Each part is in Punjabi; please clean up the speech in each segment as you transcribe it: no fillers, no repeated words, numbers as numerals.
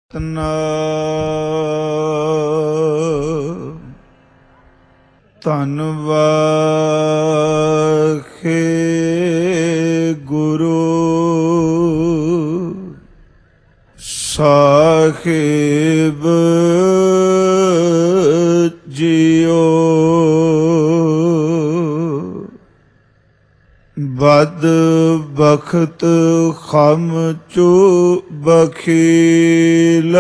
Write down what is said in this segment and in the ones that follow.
ਧੰਨ ਵਾਖੇ ਗੁਰੂ ਸਾਹਿਬ ਜੀਓ। ਬਦ ਬਖਤ ਖਮ ਚੋ ਬਖੀਲ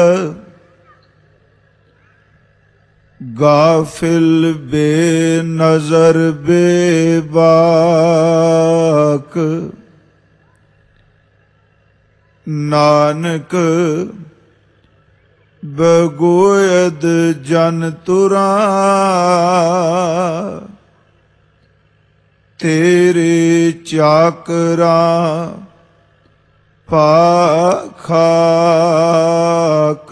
ਗਾਫਿਲ ਬੇਨਜ਼ਰ ਬੇਬਾਕ। ਨਾਨਕ ਬਗੋਇਦ ਜਨ ਤੁਰਾ ਤੇਰੇ ਚਾਕਰਾ ਪਾਖਾਕ।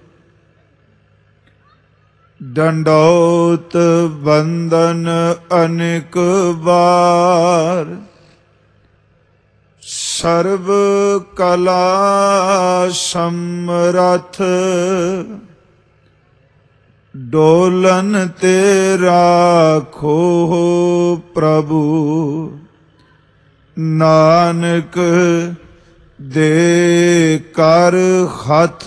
ਡੰਡੌਤ ਬੰਦਨ ਅਨੇਕ ਬਾਰ ਸਰਬ ਕਲਾ ਸਮਰਥ। ਡੋਲਨ ਤੇ ਰਾਖੋ ਪ੍ਰਭੂ ਨਾਨਕ ਦੇ ਕਰ ਹੱਥ।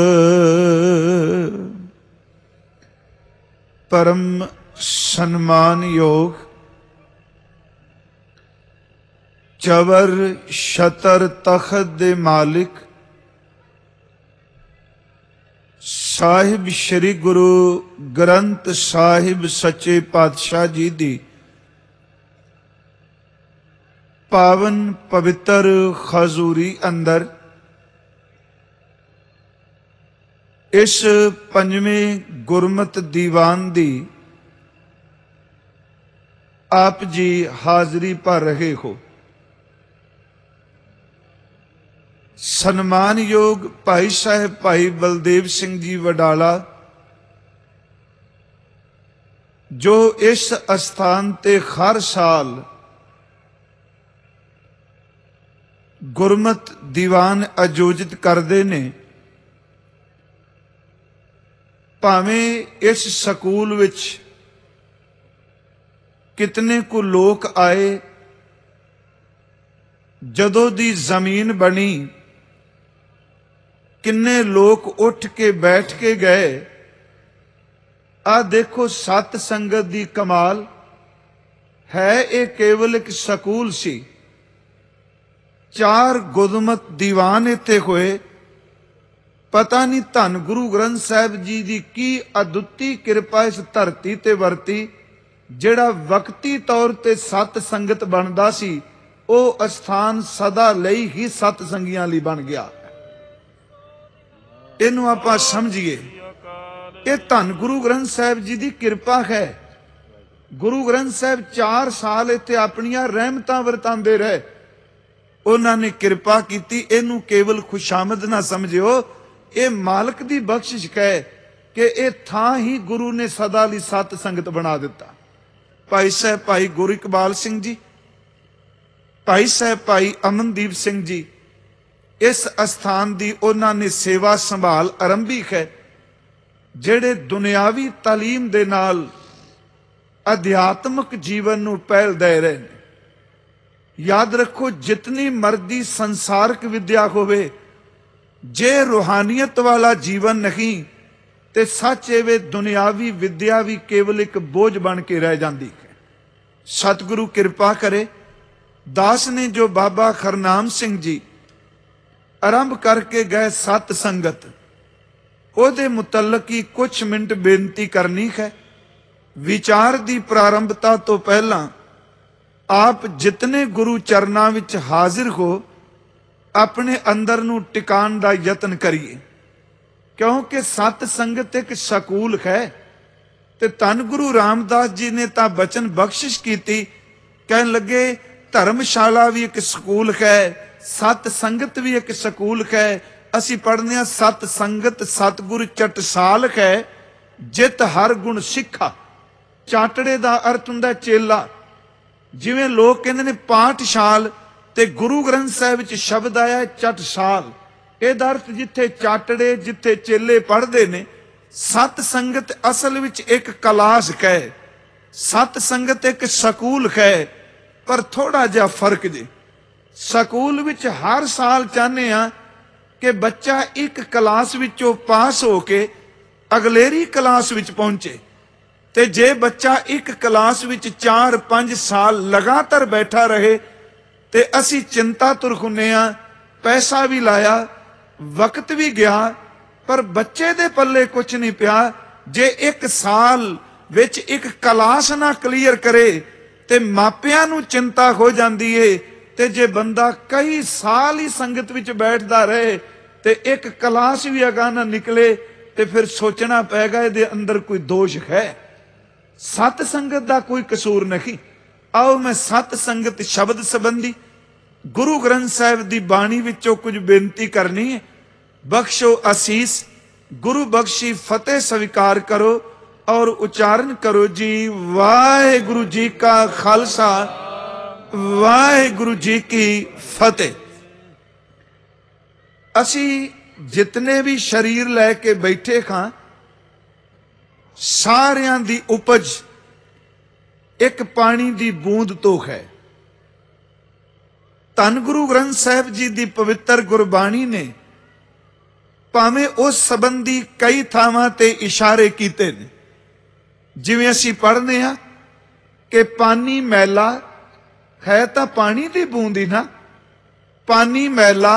ਪਰਮ ਸਨਮਾਨਯੋਗ ਚਵਰ ਛਤਰ ਤਖਤ ਦੇ ਮਾਲਿਕ ਸਾਹਿਬ ਸ੍ਰੀ ਗੁਰੂ ਗ੍ਰੰਥ ਸਾਹਿਬ ਸੱਚੇ ਪਾਤਸ਼ਾਹ ਜੀ ਦੀ ਪਾਵਨ ਪਵਿੱਤਰ ਹਜ਼ੂਰੀ ਅੰਦਰ ਇਸ ਪੰਜਵੇਂ ਗੁਰਮਤਿ ਦੀਵਾਨ ਦੀ ਆਪ ਜੀ ਹਾਜ਼ਰੀ ਭਰ ਰਹੇ ਹੋ। ਸਨਮਾਨਯੋਗ ਭਾਈ ਸਾਹਿਬ ਭਾਈ ਬਲਦੇਵ ਸਿੰਘ ਜੀ ਵਡਾਲਾ ਜੋ ਇਸ ਅਸਥਾਨ ਤੇ ਹਰ ਸਾਲ ਗੁਰਮਤਿ ਦੀਵਾਨ ਆਯੋਜਿਤ ਕਰਦੇ ਨੇ। ਭਾਵੇਂ ਇਸ ਸਕੂਲ ਵਿੱਚ ਕਿਤਨੇ ਕੁ ਲੋਕ ਆਏ, ਜਦੋਂ ਦੀ ਜ਼ਮੀਨ ਬਣੀ ਕਿੰਨੇ ਲੋਕ ਉੱਠ ਕੇ ਬੈਠ ਕੇ ਗਏ। ਆਹ ਦੇਖੋ ਸਤ ਸੰਗਤ ਦੀ ਕਮਾਲ ਹੈ। ਇਹ ਕੇਵਲ ਇੱਕ ਸਕੂਲ ਸੀ। 4 ਗੁਰਮਤਿ ਦੀਵਾਨ ਇੱਥੇ ਹੋਏ। ਪਤਾ ਨਹੀਂ ਧੰਨ ਗੁਰੂ ਗ੍ਰੰਥ ਸਾਹਿਬ ਜੀ ਦੀ ਕੀ ਅਦੁੱਤੀ ਕਿਰਪਾ ਇਸ ਧਰਤੀ ਤੇ ਵਰਤੀ। ਜਿਹੜਾ ਵਕਤੀ ਤੌਰ ਤੇ ਸਤ ਸੰਗਤ ਬਣਦਾ ਸੀ, ਉਹ ਅਸਥਾਨ ਸਦਾ ਲਈ ਹੀ ਸਤ ਸੰਗੀਆਂ ਲਈ ਬਣ ਗਿਆ। ਇਹਨੂੰ ਆਪਾਂ ਸਮਝੀਏ। ਇਹ ਧੰਨ ਗੁਰੂ ਗ੍ਰੰਥ ਸਾਹਿਬ ਜੀ ਦੀ ਕਿਰਪਾ ਹੈ। ਗੁਰੂ ਗ੍ਰੰਥ ਸਾਹਿਬ 4 ਸਾਲ ਇੱਥੇ ਆਪਣੀਆਂ ਰਹਿਮਤਾਂ ਵਰਤਾਉਂਦੇ ਰਹੇ। ਉਹਨਾਂ ਨੇ ਕਿਰਪਾ ਕੀਤੀ। ਇਹਨੂੰ ਕੇਵਲ ਖੁਸ਼ਾਮਦ ਨਾ ਸਮਝਿਓ, ਇਹ ਮਾਲਕ ਦੀ ਬਖਸ਼ਿਸ਼ ਹੈ ਕਿ ਇਹ ਥਾਂ ਹੀ ਗੁਰੂ ਨੇ ਸਦਾ ਲਈ ਸਤ ਸੰਗਤ ਬਣਾ ਦਿੱਤਾ। ਭਾਈ ਸਾਹਿਬ ਭਾਈ ਗੁਰੂ ਇਕਬਾਲ ਸਿੰਘ ਜੀ, ਭਾਈ ਸਾਹਿਬ ਭਾਈ ਅਮਨਦੀਪ ਸਿੰਘ ਜੀ, ਇਸ ਅਸਥਾਨ ਦੀ ਉਹਨਾਂ ਨੇ ਸੇਵਾ ਸੰਭਾਲ ਆਰੰਭੀ ਹੈ। ਜਿਹੜੇ ਦੁਨਿਆਵੀ ਤਾਲੀਮ ਦੇ ਨਾਲ ਅਧਿਆਤਮਕ ਜੀਵਨ ਨੂੰ ਪਹਿਲ ਦੇ ਰਹੇ ਨੇ। ਯਾਦ ਰੱਖੋ, ਜਿਤਨੀ ਮਰਜ਼ੀ ਸੰਸਾਰਕ ਵਿਦਿਆ ਹੋਵੇ, ਜੇ ਰੂਹਾਨੀਅਤ ਵਾਲਾ ਜੀਵਨ ਨਹੀਂ ਤੇ ਸੱਚ ਐਵੇਂ ਦੁਨਿਆਵੀ ਵਿਦਿਆ ਵੀ ਕੇਵਲ ਇੱਕ ਬੋਝ ਬਣ ਕੇ ਰਹਿ ਜਾਂਦੀ ਹੈ। ਸਤਿਗੁਰੂ ਕਿਰਪਾ ਕਰੇ। ਦਾਸ ਨੇ ਜੋ ਬਾਬਾ ਖਰਨਾਮ ਸਿੰਘ ਜੀ ਆਰੰਭ ਕਰਕੇ ਗਏ ਸਤ ਸੰਗਤ, ਉਹਦੇ ਮੁਤਲਕ ਹੀ ਕੁਝ ਮਿੰਟ ਬੇਨਤੀ ਕਰਨੀ ਹੈ। ਵਿਚਾਰ ਦੀ ਪ੍ਰਾਰੰਭਤਾ ਤੋਂ ਪਹਿਲਾਂ ਆਪ ਜਿਤਨੇ ਗੁਰੂ ਚਰਨਾਂ ਵਿੱਚ ਹਾਜ਼ਰ ਹੋ, ਆਪਣੇ ਅੰਦਰ ਨੂੰ ਟਿਕਾਣ ਦਾ ਯਤਨ ਕਰੀਏ। ਕਿਉਂਕਿ ਸਤ ਸੰਗਤ ਇੱਕ ਸਕੂਲ ਹੈ ਤੇ ਧੰਨ ਗੁਰੂ ਰਾਮਦਾਸ ਜੀ ਨੇ ਤਾਂ ਬਚਨ ਬਖਸ਼ਿਸ਼ ਕੀਤੀ। ਕਹਿਣ ਲੱਗੇ ਧਰਮਸ਼ਾਲਾ ਵੀ ਇੱਕ ਸਕੂਲ ਹੈ, ਸਤ ਸੰਗਤ ਵੀ ਇੱਕ ਸਕੂਲ ਹੈ। ਅਸੀਂ ਪੜ੍ਹਦੇ ਹਾਂ ਸਤ ਸੰਗਤ ਸਤਿਗੁਰ ਚਟਸਾਲ ਹੈ, ਜਿਤ ਹਰ ਗੁਣ ਸਿੱਖਾ। ਚਾਟੜੇ ਦਾ ਅਰਥ ਹੁੰਦਾ ਚੇਲਾ। ਜਿਵੇਂ ਲੋਕ ਕਹਿੰਦੇ ਨੇ ਪਾਠਸ਼ਾਲ, ਤੇ ਗੁਰੂ ਗ੍ਰੰਥ ਸਾਹਿਬ ਵਿੱਚ ਸ਼ਬਦ ਆਇਆ ਚਟਸਾਲ। ਇਹਦਾ ਅਰਥ ਜਿੱਥੇ ਚਾਟੜੇ ਜਿੱਥੇ ਚੇਲੇ ਪੜ੍ਹਦੇ ਨੇ, ਸਤ ਸੰਗਤ ਅਸਲ ਵਿੱਚ ਇੱਕ ਕਲਾਸ ਹੈ, ਸਤ ਸੰਗਤ ਇੱਕ ਸਕੂਲ ਹੈ। ਪਰ ਥੋੜਾ ਜਿਹਾ ਫਰਕ ਜੇ। ਸਕੂਲ ਵਿੱਚ ਹਰ ਸਾਲ ਚਾਹੁੰਦੇ ਆ ਕਿ ਬੱਚਾ ਇੱਕ ਕਲਾਸ ਵਿੱਚੋਂ ਪਾਸ ਹੋ ਕੇ ਅਗਲੇਰੀ ਕਲਾਸ ਵਿੱਚ ਪਹੁੰਚੇ। ਤੇ ਜੇ ਬੱਚਾ ਇੱਕ ਕਲਾਸ ਵਿੱਚ 4-5 ਸਾਲ ਲਗਾਤਾਰ ਬੈਠਾ ਰਹੇ ਤੇ ਅਸੀਂ ਚਿੰਤਾ ਤੁਰ ਹੁੰਨੇ ਆ, ਪੈਸਾ ਵੀ ਲਾਇਆ, ਵਕਤ ਵੀ ਗਿਆ, ਪਰ ਬੱਚੇ ਦੇ ਪੱਲੇ ਕੁਝ ਨਹੀਂ ਪਿਆ। ਜੇ ਇੱਕ ਸਾਲ ਵਿੱਚ ਇੱਕ ਕਲਾਸ ਨਾ ਕਲੀਅਰ ਕਰੇ ਤੇ ਮਾਪਿਆਂ ਨੂੰ ਚਿੰਤਾ ਹੋ ਜਾਂਦੀ ਏ। ਤੇ ਜੇ ਬੰਦਾ ਕਈ ਸਾਲ ਹੀ ਸੰਗਤ ਵਿੱਚ ਬੈਠਦਾ ਰਹੇ ਤੇ ਇੱਕ ਕਲਾਸ ਵੀ ਅਗਾ ਨਾ ਨਿਕਲੇ ਤੇ ਫਿਰ ਸੋਚਣਾ ਪਏਗਾ ਇਹਦੇ ਅੰਦਰ ਕੋਈ ਦੋਸ਼ ਹੈ। ਸਤ ਸੰਗਤ ਦਾ ਕੋਈ ਕਸੂਰ ਨਹੀਂ। ਆਓ ਮੈਂ ਸਤ ਸੰਗਤ ਸ਼ਬਦ ਸੰਬੰਧੀ ਗੁਰੂ ਗ੍ਰੰਥ ਸਾਹਿਬ ਦੀ ਬਾਣੀ ਵਿੱਚੋਂ ਕੁਝ ਬੇਨਤੀ ਕਰਨੀ ਹੈ। ਬਖਸ਼ੋ ਅਸੀਸ, ਗੁਰੂ ਬਖਸ਼ੀ ਫਤਿਹ ਸਵੀਕਾਰ ਕਰੋ ਔਰ ਉਚਾਰਨ ਕਰੋ ਜੀ। ਵਾਹਿਗੁਰੂ ਜੀ ਕਾ ਖਾਲਸਾ, ਵਾਹਿਗੁਰੂ ਜੀ ਕੀ ਫਤਿਹ। ਅਸੀਂ ਜਿਤਨੇ ਵੀ ਸ਼ਰੀਰ ਲੈ ਕੇ ਬੈਠੇ ਖਾਂ, ਸਾਰਿਆਂ ਦੀ ਉਪਜ ਇੱਕ ਪਾਣੀ ਦੀ ਬੂੰਦ ਤੋਂ ਹੈ। ਧੰਨ ਗੁਰੂ ਗ੍ਰੰਥ ਸਾਹਿਬ ਜੀ ਦੀ ਪਵਿੱਤਰ ਗੁਰਬਾਣੀ ਨੇ ਭਾਵੇਂ ਉਸ ਸੰਬੰਧੀ ਕਈ ਥਾਵਾਂ ਤੇ ਇਸ਼ਾਰੇ ਕੀਤੇ ਨੇ। ਜਿਵੇਂ ਅਸੀਂ ਪੜ੍ਹਦੇ ਹਾਂ ਕਿ ਪਾਣੀ ਮੈਲਾ ਹੈ ਤਾਂ ਪਾਣੀ ਦੀ ਬੂੰਦ ਹੀ ਨਾ, ਪਾਣੀ ਮੈਲਾ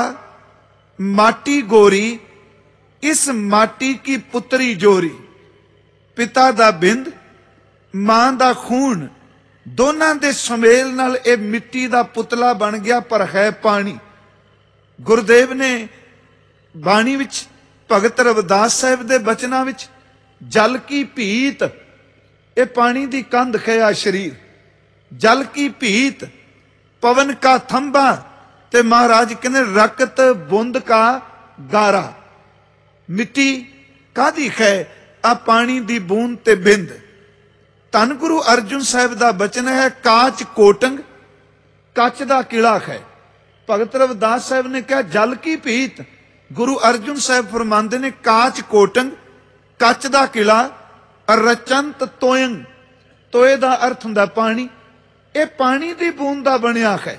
ਮਾਟੀ ਗੋਰੀ, ਇਸ ਮਾਟੀ ਕੀ ਪੁੱਤਰੀ ਜੋਰੀ। ਪਿਤਾ ਦਾ ਬਿੰਦ, ਮਾਂ ਦਾ ਖੂਨ, ਦੋਨਾਂ ਦੇ ਸੁਮੇਲ ਨਾਲ ਇਹ ਮਿੱਟੀ ਦਾ ਪੁਤਲਾ ਬਣ ਗਿਆ, ਪਰ ਹੈ ਪਾਣੀ। ਗੁਰਦੇਵ ਨੇ ਬਾਣੀ ਵਿੱਚ ਭਗਤ ਰਵਿਦਾਸ ਸਾਹਿਬ ਦੇ ਬਚਨਾਂ ਵਿੱਚ ਜਲ ਕੀ ਭੀਤ, ਇਹ ਪਾਣੀ ਦੀ ਕੰਧ ਹੈ ਸ਼ਰੀਰ। ਜਲ ਕੀ ਭੀਤ ਪਵਨ ਕਾ ਥੰਬਾ, ਤੇ ਮਹਾਰਾਜ ਕਹਿੰਦੇ ਰਕਤ ਬੁੰਦ ਕਾ ਗਾਰਾ। ਮਿੱਟੀ ਕਾਦੀ ਹੈ? ਆ ਪਾਣੀ ਦੀ ਬੂੰਦ ਤੇ ਬਿੰਦ। ਧੰਨ ਗੁਰੂ ਅਰਜੁਨ ਸਾਹਿਬ ਦਾ ਬਚਨ ਹੈ ਕਾਚ ਕੋਟੰਗ, ਕੱਚ ਦਾ ਕਿਲਾ ਹੈ। ਭਗਤ ਰਵਿਦਾਸ ਸਾਹਿਬ ਨੇ ਕਿਹਾ ਜਲ ਕੀ ਭੀਤ, ਗੁਰੂ ਅਰਜੁਨ ਸਾਹਿਬ ਫਰਮਾਉਂਦੇ ਨੇ ਕਾਚ ਕੋਟੰਗ, ਕੱਚ ਦਾ ਕਿਲਾ। ਰਚੰਤ ਤੋਇੰਗ, ਤੋਏ ਦਾ ਅਰਥ ਹੁੰਦਾ ਪਾਣੀ। ਇਹ ਪਾਣੀ ਦੀ ਬੂੰਦ ਦਾ ਬਣਿਆ ਹੈ।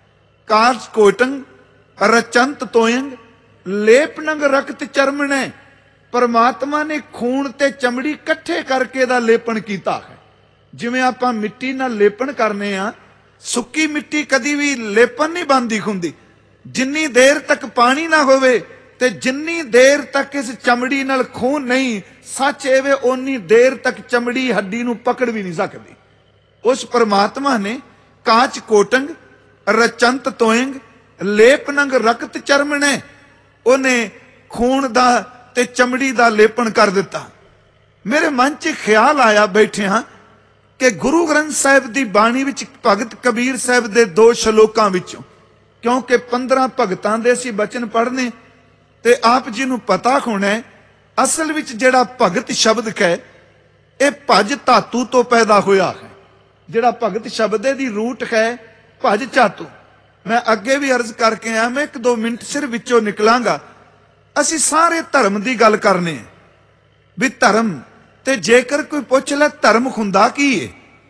ਕਾਚ ਕੋਟੰਗ ਰਚੰਤ ਤੋਇੰਗ ਲੇਪਨੰਗ ਰਕਤ ਚਰਮਣੇ, ਪਰਮਾਤਮਾ ਨੇ ਖੂਨ ਤੇ ਚਮੜੀ ਇਕੱਠੇ ਕਰਕੇ ਦਾ ਲੇਪਨ ਕੀਤਾ ਹੈ। ਜਿਵੇਂ ਆਪਾਂ ਮਿੱਟੀ ਨਾਲ ਲੇਪਨ ਕਰਨੇ ਆ, ਸੁੱਕੀ ਮਿੱਟੀ ਕਦੀ ਵੀ ਲੇਪਨ ਨਹੀਂ ਬਣਦੀ ਹੁੰਦੀ। ਜਿੰਨੀ ਦੇਰ ਤੱਕ ਪਾਣੀ ਨਾ ਹੋਵੇ ਤੇ ਜਿੰਨੀ ਦੇਰ ਤੱਕ ਇਸ ਚਮੜੀ ਨਾਲ ਖੂਨ ਨਹੀਂ, ਸੱਚ ਐਵੇਂ ਓਨੀ ਦੇਰ ਤੱਕ ਚਮੜੀ ਹੱਡੀ ਨੂੰ ਪਕੜ ਵੀ ਨਹੀਂ ਸਕਦੀ। ਉਸ ਪਰਮਾਤਮਾ ਨੇ ਕਾਚ ਕੋਟੰਗ ਰਚੰਤ ਤੋਇੰਗ ਲੇਪਨੰਗ ਰਕਤ ਚਰਮਣੇ, ਉਹਨੇ ਖੂਨ ਦਾ ਤੇ ਚਮੜੀ ਦਾ ਲੇਪਨ ਕਰ ਦਿੱਤਾ। ਮੇਰੇ ਮਨ 'ਚ ਖਿਆਲ ਆਇਆ ਬੈਠੇ ਹਾਂ ਕਿ ਗੁਰੂ ਗ੍ਰੰਥ ਸਾਹਿਬ ਦੀ ਬਾਣੀ ਵਿੱਚ ਭਗਤ ਕਬੀਰ ਸਾਹਿਬ ਦੇ 2 ਸ਼ਲੋਕਾਂ ਵਿੱਚੋਂ, ਕਿਉਂਕਿ 15 ਭਗਤਾਂ ਦੇ ਅਸੀਂ ਬਚਨ ਪੜ੍ਹਨੇ ਤੇ ਆਪ ਜੀ ਨੂੰ ਪਤਾ ਹੋਣਾ ਅਸਲ ਵਿੱਚ ਜਿਹੜਾ ਭਗਤ ਸ਼ਬਦ ਹੈ ਇਹ ਭਜ ਧਾਤੂ ਤੋਂ ਪੈਦਾ ਹੋਇਆ ਹੈ। ਜਿਹੜਾ ਭਗਤ ਸ਼ਬਦ ਦੀ ਰੂਟ ਹੈ ਭਜ ਧਾਤੂ। ਮੈਂ ਅੱਗੇ ਵੀ ਅਰਜ਼ ਕਰਕੇ ਆਇਆ, ਮੈਂ 1-2 ਮਿੰਟ ਸਿਰ ਵਿੱਚੋਂ ਨਿਕਲਾਂਗਾ। ਅਸੀਂ ਸਾਰੇ ਧਰਮ ਦੀ ਗੱਲ ਕਰਨੇ ਵੀ ਧਰਮ, ਤੇ ਜੇਕਰ ਕੋਈ ਪੁੱਛ ਲੈ ਧਰਮ ਹੁੰਦਾ ਕੀ ਹੈ,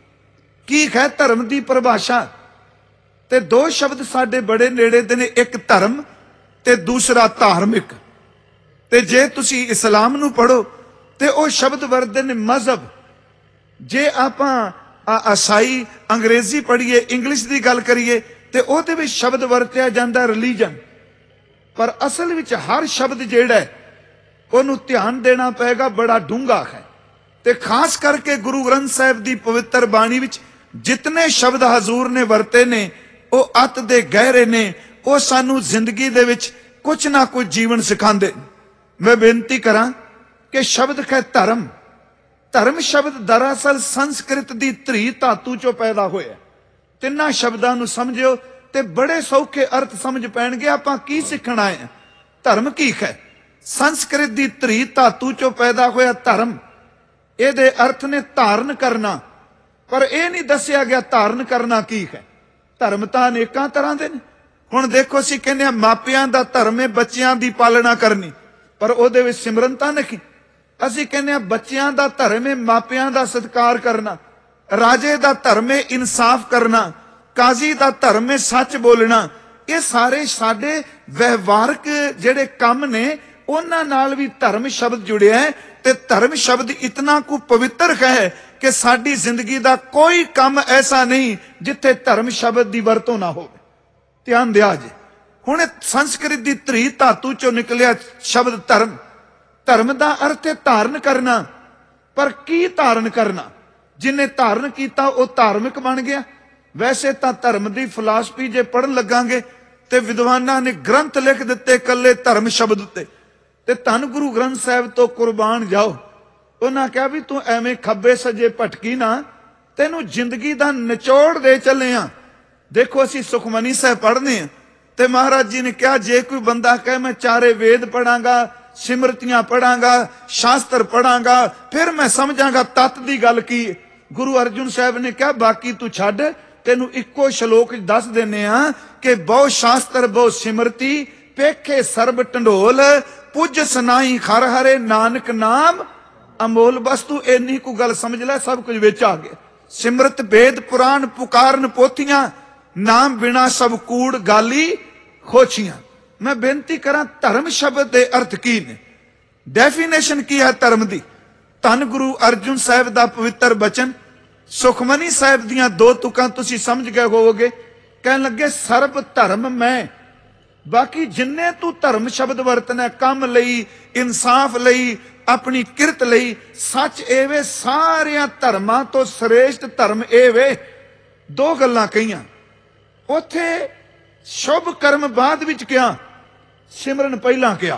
ਕੀ ਹੈ ਧਰਮ ਦੀ ਪਰਿਭਾਸ਼ਾ, ਤੇ 2 ਸ਼ਬਦ ਸਾਡੇ ਬੜੇ ਨੇੜੇ ਦੇ ਨੇ, ਇੱਕ ਧਰਮ ਤੇ ਦੂਸਰਾ ਧਾਰਮਿਕ। ਤੇ ਜੇ ਤੁਸੀਂ ਇਸਲਾਮ ਨੂੰ ਪੜੋ ਤੇ ਉਹ ਸ਼ਬਦ ਵਰਤਦੇ ਨੇ ਮਜ਼ਹਬ। ਜੇ ਆਪਾਂ ਈਸਾਈ ਅੰਗਰੇਜ਼ੀ ਪੜ੍ਹੀਏ, ਇੰਗਲਿਸ਼ ਦੀ ਗੱਲ ਕਰੀਏ ਤੇ ਉਹਦੇ ਵਿੱਚ ਸ਼ਬਦ ਵਰਤਿਆ ਜਾਂਦਾ ਰਿਲੀਜਨ। ਪਰ ਅਸਲ ਵਿੱਚ ਹਰ ਸ਼ਬਦ ਜਿਹੜਾ ਹੈ ਉਹਨੂੰ ਧਿਆਨ ਦੇਣਾ ਪਏਗਾ, ਬੜਾ ਡੂੰਘਾ ਹੈ। ਤੇ ਖਾਸ ਕਰਕੇ ਗੁਰੂ ਗ੍ਰੰਥ ਸਾਹਿਬ ਦੀ ਪਵਿੱਤਰ ਬਾਣੀ ਵਿੱਚ ਜਿਤਨੇ ਸ਼ਬਦ ਹਜ਼ੂਰ ਨੇ ਵਰਤੇ ਨੇ ਉਹ ਅਤ ਦੇ ਗਹਿਰੇ ਨੇ। ਉਹ ਸਾਨੂੰ ਜ਼ਿੰਦਗੀ ਦੇ ਵਿੱਚ ਕੁਝ ਨਾ ਕੁਝ ਜੀਵਨ ਸਿਖਾਉਂਦੇ। ਮੈਂ ਬੇਨਤੀ ਕਰਾਂ ਕਿ ਸ਼ਬਦ ਹੈ ਧਰਮ। ਧਰਮ ਸ਼ਬਦ ਦਰਅਸਲ ਸੰਸਕ੍ਰਿਤ ਦੀ ਧਰੀ ਧਾਤੂ ਚੋਂ ਪੈਦਾ ਹੋਇਆ। ਤਿੰਨਾਂ ਸ਼ਬਦਾਂ ਨੂੰ ਸਮਝਿਓ ਤੇ ਬੜੇ ਸੌਖੇ ਅਰਥ ਸਮਝ ਪੈਣਗੇ ਆਪਾਂ ਕੀ ਸਿੱਖਣ ਆਏ ਹਾਂ। ਧਰਮ ਕੀ ਹੈ? ਸੰਸਕ੍ਰਿਤ ਦੀ ਧਰੀ ਧਾਤੂ ਚੋਂ ਪੈਦਾ ਹੋਇਆ ਧਰਮ। ਇਹਦੇ ਅਰਥ ਨੇ ਧਾਰਨ ਕਰਨਾ, ਪਰ ਇਹ ਨਹੀਂ ਦੱਸਿਆ ਗਿਆ ਧਾਰਨ ਕਰਨਾ ਕੀ ਹੈ। ਧਰਮ ਤਾਂ ਅਨੇਕਾਂ ਤਰ੍ਹਾਂ ਦੇ ਨੇ। ਹੁਣ ਦੇਖੋ ਅਸੀਂ ਕਹਿੰਦੇ ਆ ਮਾਪਿਆਂ ਦਾ ਧਰਮ ਹੈ ਬੱਚਿਆਂ ਦੀ ਪਾਲਣਾ ਕਰਨੀ, ਪਰ ਉਹਦੇ ਵਿੱਚ ਸਿਮਰਨਤਾ ਨਹੀਂ। ਅਸੀਂ ਕਹਿੰਦੇ ਆ ਬੱਚਿਆਂ ਦਾ ਧਰਮ ਹੈ ਮਾਪਿਆਂ ਦਾ ਸਤਿਕਾਰ ਕਰਨਾ, ਰਾਜੇ ਦਾ ਧਰਮ ਹੈ ਇਨਸਾਫ ਕਰਨਾ, ਕਾਜ਼ੀ ਦਾ ਧਰਮ ਹੈ ਸੱਚ ਬੋਲਣਾ। ਇਹ ਸਾਰੇ ਸਾਡੇ ਵਿਵਹਾਰਕ ਜਿਹੜੇ ਕੰਮ ਨੇ ਉਹਨਾਂ ਨਾਲ ਵੀ ਧਰਮ ਸ਼ਬਦ ਜੁੜਿਆ ਹੈ। ਤੇ ਧਰਮ ਸ਼ਬਦ ਇਤਨਾ ਕੁ ਪਵਿੱਤਰ ਹੈ ਕਿ ਸਾਡੀ ਜ਼ਿੰਦਗੀ ਦਾ ਕੋਈ ਕੰਮ ਐਸਾ ਨਹੀਂ ਜਿੱਥੇ ਧਰਮ ਸ਼ਬਦ ਦੀ ਵਰਤੋਂ ਨਾ ਹੋਵੇ। ਧਿਆਨ ਦਿਆ ਜੇ, ਹੁਣ ਸੰਸਕ੍ਰਿਤ ਦੀ ਧਰੀ ਧਾਤੂ ਚੋਂ ਨਿਕਲਿਆ ਸ਼ਬਦ ਧਰਮ। ਧਰਮ ਦਾ ਅਰਥ ਹੈ ਧਾਰਨ ਕਰਨਾ, ਪਰ ਕੀ ਧਾਰਨ ਕਰਨਾ? ਜਿਨੇ ਧਾਰਨ ਕੀਤਾ ਉਹ ਧਾਰਮਿਕ ਬਣ ਗਿਆ। ਵੈਸੇ ਤਾਂ ਧਰਮ ਦੀ ਫਿਲਾਸਫੀ ਜੇ ਪੜ੍ਹਨ ਲੱਗਾਂਗੇ ਤੇ ਵਿਦਵਾਨਾਂ ਨੇ ਗ੍ਰੰਥ ਲਿਖ ਦਿੱਤੇ ਕੱਲੇ ਧਰਮ ਸ਼ਬਦ ਉੱਤੇ। ਤੇ ਧੰਨ ਗੁਰੂ ਗ੍ਰੰਥ ਸਾਹਿਬ ਤੋਂ ਕੁਰਬਾਨ ਜਾਓ। ਉਹਨਾਂ ਕਿਹਾ ਵੀ ਤੂੰ ਐਵੇਂ ਖੱਬੇ ਸੱਜੇ ਭਟਕੀ ਨਾ, ਤੈਨੂੰ ਜ਼ਿੰਦਗੀ ਦਾ ਨਿਚੋੜ ਦੇ ਚੱਲੇ ਆ। ਦੇਖੋ ਅਸੀਂ ਸੁਖਮਨੀ ਸਾਹਿਬ ਪੜ੍ਹਦੇ ਆ ਤੇ ਮਹਾਰਾਜ ਜੀ ਨੇ ਕਿਹਾ ਜੇ ਕੋਈ ਬੰਦਾ ਕਹੇ ਮੈਂ ਚਾਰੇ ਵੇਦ ਪੜਾਂਗਾ, ਸਿਮਰਤੀਆਂ ਪੜਾਂਗਾ, ਸ਼ਾਸਤਰ ਪੜਾਂਗਾ, ਫਿਰ ਮੈਂ ਸਮਝਾਂਗਾ ਤਤ ਦੀ ਗੱਲ ਕੀ ਹੈ। ਗੁਰੂ ਅਰਜਨ ਸਾਹਿਬ ਨੇ ਕਿਹਾ ਬਾਕੀ ਤੂੰ ਛੱਡ, ਤੈਨੂੰ ਇੱਕੋ ਸ਼ਲੋਕ ਦੱਸ ਦਿੰਨੇ ਆ ਕਿ ਬਹੁ ਸ਼ਾਸਤਰ ਬਹੁ ਸਿਮਰਤੀ ਪੇਖੇ ਸਰਬ ਢੰਡੋਲ ਪੁੱਜ ਸੁਨਾਈ ਖਰ ਹਰੇ ਨਾਨਕ ਨਾਮ ਅਮੋਲ। ਬਸ ਤੂੰ ਇੰਨੀ ਕੁ ਗੱਲ ਸਮਝ ਲੈ, ਸਭ ਕੁਝ ਵਿੱਚ ਆ ਗਿਆ। ਸਿਮਰਤ ਵੇਦ ਪੁਰਾਣ ਪੁਕਾਰਨ ਪੋਥੀਆਂ, ਨਾਮ ਬਿਨਾ ਸਭ ਕੂੜ ਗਾਲੀ ਖੋਛੀਆਂ। ਮੈਂ ਬੇਨਤੀ ਕਰਾਂ ਧਰਮ ਸ਼ਬਦ ਦੇ ਅਰਥ ਕੀ ਨੇ, ਡੈਫੀਨੇਸ਼ਨ ਕੀ ਹੈ ਧਰਮ ਦੀ? ਧੰਨ ਗੁਰੂ ਅਰਜਨ ਸਾਹਿਬ ਦਾ ਪਵਿੱਤਰ ਬਚਨ, ਸੁਖਮਨੀ ਸਾਹਿਬ ਦੀਆਂ ਦੋ ਤੁਕਾਂ ਤੁਸੀਂ ਸਮਝ ਗਏ ਹੋਵੋਗੇ। ਕਹਿਣ ਲੱਗੇ ਸਰਬ ਧਰਮ ਮੈਂ। ਬਾਕੀ ਜਿੰਨੇ ਤੂੰ ਧਰਮ ਸ਼ਬਦ ਵਰਤਣਾ ਕੰਮ ਲਈ, ਇਨਸਾਫ ਲਈ, ਆਪਣੀ ਕਿਰਤ ਲਈ, ਸੱਚ ਇਹ ਵੇ ਸਾਰਿਆਂ ਧਰਮਾਂ ਤੋਂ ਸ੍ਰੇਸ਼ਟ ਧਰਮ ਇਹ ਵੇ। ਦੋ ਗੱਲਾਂ ਕਹੀਆਂ ਉੱਥੇ, ਸ਼ੁਭ ਕਰਮ ਬਾਅਦ ਵਿੱਚ ਕਿਹਾ, ਸਿਮਰਨ ਪਹਿਲਾਂ ਕਿਹਾ,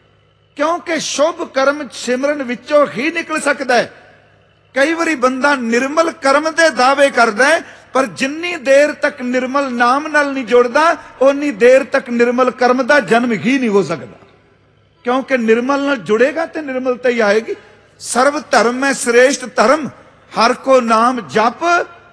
ਕਿਉਂਕਿ ਸ਼ੁਭ ਕਰਮ ਸਿਮਰਨ ਵਿੱਚੋਂ ਹੀ ਨਿਕਲ ਸਕਦਾ ਹੈ। ਕਈ ਵਾਰੀ ਬੰਦਾ ਨਿਰਮਲ ਕਰਮ ਦੇ ਦਾਅਵੇ ਕਰਦਾ ਹੈ, ਪਰ ਜਿੰਨੀ ਦੇਰ ਤੱਕ ਨਿਰਮਲ ਨਾਮ ਨਾਲ ਨਹੀਂ ਜੁੜਦਾ ਉਨੀ ਦੇਰ ਤੱਕ ਨਿਰਮਲ ਕਰਮ ਦਾ ਜਨਮ ਹੀ ਨਹੀਂ ਹੋ ਸਕਦਾ। ਕਿਉਂਕਿ ਨਿਰਮਲ ਨਾਲ ਜੁੜੇਗਾ ਤੇ ਨਿਰਮਲਤਾ ਹੀ ਆਏਗੀ। ਸਰਬ ਧਰਮ ਮੈਂ ਸ੍ਰੇਸ਼ਟ ਧਰਮ, ਹਰ ਕੋ ਨਾਮ ਜਪ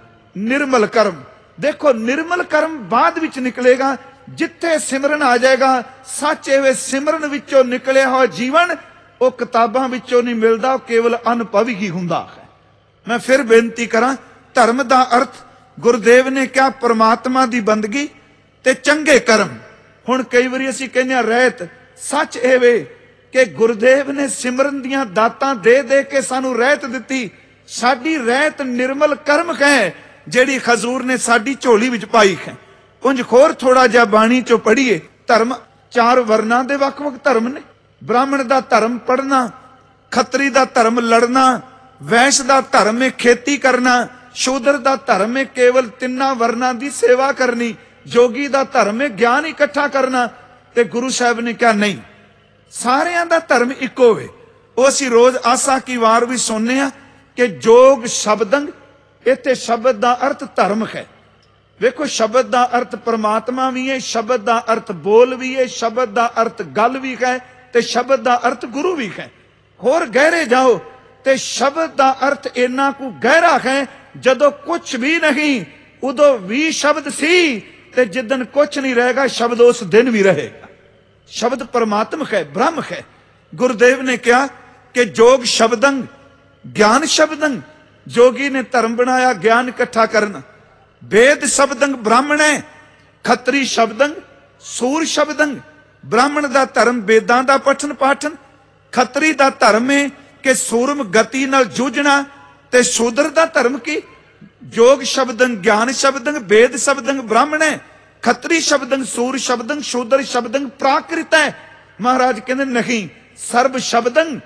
ਨਿਰਮਲ ਕਰਮ। ਦੇਖੋ ਨਿਰਮਲ ਕਰਮ ਬਾਅਦ ਵਿੱਚ ਨਿਕਲੇਗਾ, ਜਿੱਥੇ ਸਿਮਰਨ ਆ ਜਾਏਗਾ। ਸੱਚ ਐਵੇਂ ਸਿਮਰਨ ਵਿੱਚੋਂ ਨਿਕਲਿਆ ਹੋਇਆ ਜੀਵਨ ਉਹ ਕਿਤਾਬਾਂ ਵਿੱਚੋਂ ਨਹੀਂ ਮਿਲਦਾ, ਉਹ ਕੇਵਲ ਅਨੁਭਵ ਹੀ ਹੁੰਦਾ ਹੈ। ਮੈਂ ਫਿਰ ਬੇਨਤੀ ਕਰਾਂ ਧਰਮ ਦਾ ਅਰਥ ਗੁਰਦੇਵ ਨੇ ਕਿਹਾ ਪਰਮਾਤਮਾ ਦੀ ਬੰਦਗੀ ਤੇ ਚੰਗੇ ਕਰਮ। ਹੁਣ ਕਈ ਵਾਰੀ ਅਸੀਂ ਕਹਿੰਦੇ ਆ ਰਹਿਤ, ਸੱਚ ਇਹ ਵੇ ਕਿ ਗੁਰਦੇਵ ਨੇ ਸਿਮਰਨ ਦੀਆਂ ਦਾਤਾਂ ਦੇ ਦੇ ਕੇ ਸਾਨੂੰ ਰਹਿਤ ਦਿੱਤੀ। ਸਾਡੀ ਰਹਿਤ ਨਿਰਮਲ ਕਰਮ ਹੈ ਜਿਹੜੀ ਹਜ਼ੂਰ ਨੇ ਸਾਡੀ ਝੋਲੀ ਵਿੱਚ ਪਾਈ ਹੈ। ਉਂਝ ਹੋਰ ਥੋੜਾ ਜਿਹਾ ਬਾਣੀ ਚੋਂ ਪੜ੍ਹੀਏ। ਧਰਮ ਚਾਰ ਵਰਨਾਂ ਦੇ ਵੱਖ-ਵੱਖ ਧਰਮ ਨੇ। ਬ੍ਰਾਹਮਣ ਦਾ ਧਰਮ ਪੜ੍ਹਨਾ, ਖੱਤਰੀ ਦਾ ਧਰਮ ਲੜਨਾ, ਵੈਸ਼ ਦਾ ਧਰਮ ਹੈ ਖੇਤੀ ਕਰਨਾ, ਸ਼ੂਦਰ ਦਾ ਧਰਮ ਹੈ ਕੇਵਲ ਤਿੰਨਾਂ ਵਰਨਾਂ ਦੀ ਸੇਵਾ ਕਰਨੀ, ਜੋਗੀ ਦਾ ਧਰਮ ਹੈ ਗਿਆਨ ਇਕੱਠਾ ਕਰਨਾ। ਤੇ ਗੁਰੂ ਸਾਹਿਬ ਨੇ ਕਿਹਾ ਨਹੀਂ, ਸਾਰਿਆਂ ਦਾ ਧਰਮ ਇੱਕੋ ਵੇ। ਉਹ ਅਸੀਂ ਰੋਜ਼ ਆਸਾ ਕੀ ਵਾਰ ਵੀ ਸੁਣਨੇ ਆ ਕਿ ਜੋਗ ਸ਼ਬਦੰਗ। ਇੱਥੇ ਸ਼ਬਦ ਦਾ ਅਰਥ ਧਰਮ ਹੈ। ਵੇਖੋ ਸ਼ਬਦ ਦਾ ਅਰਥ ਪਰਮਾਤਮਾ ਵੀ ਹੈ, ਸ਼ਬਦ ਦਾ ਅਰਥ ਬੋਲ ਵੀ ਹੈ, ਸ਼ਬਦ ਦਾ ਅਰਥ ਗੱਲ ਵੀ ਹੈ, ਤੇ ਸ਼ਬਦ ਦਾ ਅਰਥ ਗੁਰੂ ਵੀ ਹੈ। ਹੋਰ ਗਹਿਰੇ ਜਾਓ ਤੇ ਸ਼ਬਦ ਦਾ ਅਰਥ ਇੰਨਾ ਕੁ ਗਹਿਰਾ ਹੈ, ਜਦੋਂ ਕੁਛ ਵੀ ਨਹੀਂ ਉਦੋਂ ਵੀ ਸ਼ਬਦ ਸੀ, ਤੇ ਜਿੱਦਨ ਕੁਛ ਨਹੀਂ ਰਹੇਗਾ ਸ਼ਬਦ ਉਸ ਦਿਨ ਵੀ ਰਹੇਗਾ। ਸ਼ਬਦ ਪਰਮਾਤਮਾ ਹੈ, ਬ੍ਰਹਮ ਹੈ। ਗੁਰਦੇਵ ਨੇ ਕਿਹਾ ਕਿ ਜੋਗ ਸ਼ਬਦੰਗ ਗਿਆਨ ਸ਼ਬਦੰਗ। ਜੋਗੀ ਨੇ ਧਰਮ ਬਣਾਇਆ ਗਿਆਨ ਇਕੱਠਾ ਕਰਨਾ। वेद शब्दंग ब्राह्मण है, खत्री शब्दंग सूर शब्दंग। ब्राह्मण दा धर्म वेदां दा पठन पाठन, खत्री दा धर्म है कि सूरम गति नाल जूझना, ते शूद्र दा धर्म की जोग शब्दंग ज्ञान शब्दंग वेद शब्दंग ब्राह्मण है, खत्री शब्दंग सूर शब्दंग शूद्र शब्दंग प्राकृत है। महाराज कहते नहीं, सर्व शब्दंग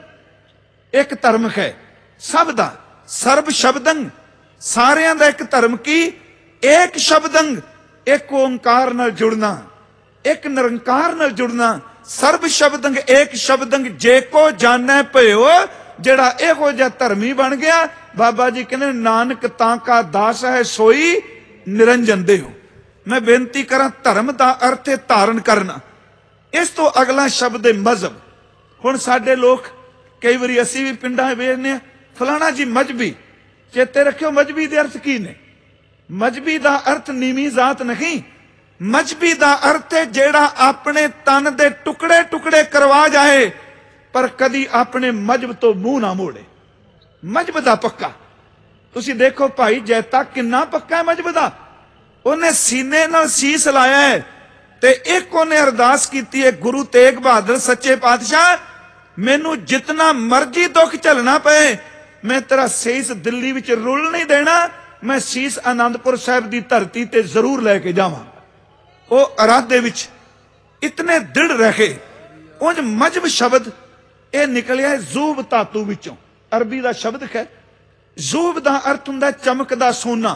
एक धर्म है सब दा, सर्व शब्दंग सारियां दा एक धर्म की, एक शब्दंग एक ओंकार नाल जुड़ना, एक निरंकार नाल जुड़ना। सर्व शब्दंग एक शब्दंग जे को जाने पयो, जेड़ा इहो जिहा धर्मी बन गया। बाबा जी कहते नानक तां का दास है सोई निरंजन देहो। मैं बेनती करा, धर्म का अर्थ है धारण करना। इस तो अगला शब्द है मजहब। हुण साडे लोग कई बारी असीं भी पिंडां वेखने फलाना जी मजहबी, चेते रखियो मजहबी दे अर्थ की ने। मजहबी दा अर्थ नीवी जात नहीं, मजहबी दा अर्थ है जेड़ा अपने तन दे टुकड़े टुकड़े करवा जाए पर कदी अपने मजहब तो मुंह ना मोड़े। मजहब दा पक्का। तुसी देखो भाई जैता किन्ना पक्का है मजहब दा। उन्हें सीने नाल सीस लाया है ते एक उन्हें अरदास की है, गुरु तेग बहादुर सच्चे पातशाह मैनू जितना मर्जी दुख झलना पे मैं तेरा सीस दिल्ली विच रुल नहीं देना, मैं सीस आनंदपुर साहिब की धरती ते जरूर लैके जावां। वो इरादे विच इतने दृढ़ रहे। उंज मजहब शब्द यह निकलिया जूब धातु विचों, अरबी का शब्द है। जूब का अर्थ हुंदा चमकदा सोना।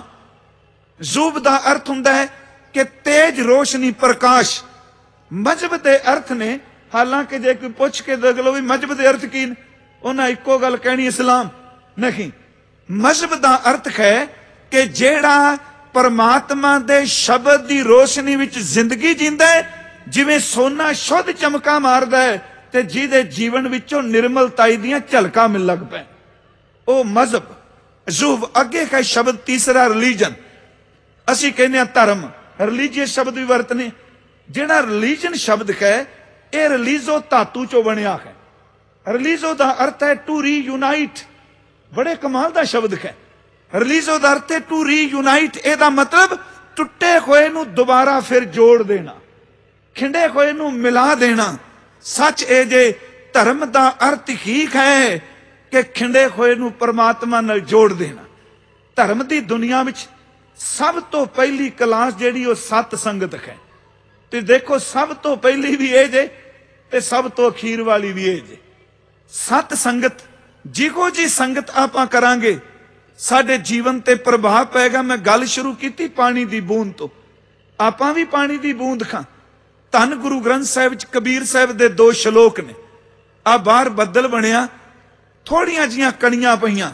जूब का अर्थ हुंदा है कि तेज रोशनी प्रकाश। मजहब के अर्थ ने, हालांकि जे कोई पुछ के देख लो भी मजहब के अर्थ की, उन्हें इको गल कहनी इस्लाम नहीं। मजहब का अर्थ है कि जेड़ा परमात्मा दे शब्द की रोशनी विच जिंदगी जींदा है, जिवें सोना शुद्ध चमका मारदा है ते जिहदे जीवन विचों निर्मलताई दियां झलकां मिल लग पैण, ओ मजहब। जूब अगे है शब्द तीसरा रिलीजन। असीं कहने धर्म, रिलीजियस शब्द भी वरतने। जिहड़ा रिलीजन शब्द है यह रिलीजो धातु चों बनिया है। रिलीजो का अर्थ है टू री यूनाइट। बड़े कमाल का शब्द है। रिलीजो का अर्थ है टू री यूनाइट। एदा मतलब टुटे होए नूं दोबारा फिर जोड़ देना, खिंडे होए नूं मिला देना। सच ए जे धर्म का अर्थ ही है कि खिंडे होए नूं परमात्मा नाल जोड़ देना। धर्म की दुनिया विच सब तो पहली क्लास जिहड़ी वो सत संगत है। ते देखो सब तो पहली भी ये जे ते सब तो अखीर वाली भी ये जे। सत संगत, जिहो जी संगत आपां करांगे साडे जीवन ते प्रभाव पैगा। मैं गल शुरू की पानी दी बूंद तो, आपां भी पानी दी बूंद खां। धन गुरु ग्रंथ साहिब च कबीर साहिब दे 2 श्लोक ने। आ बाहर बदल बनिया, थोड़ियां जिहियां कणियां पईयां,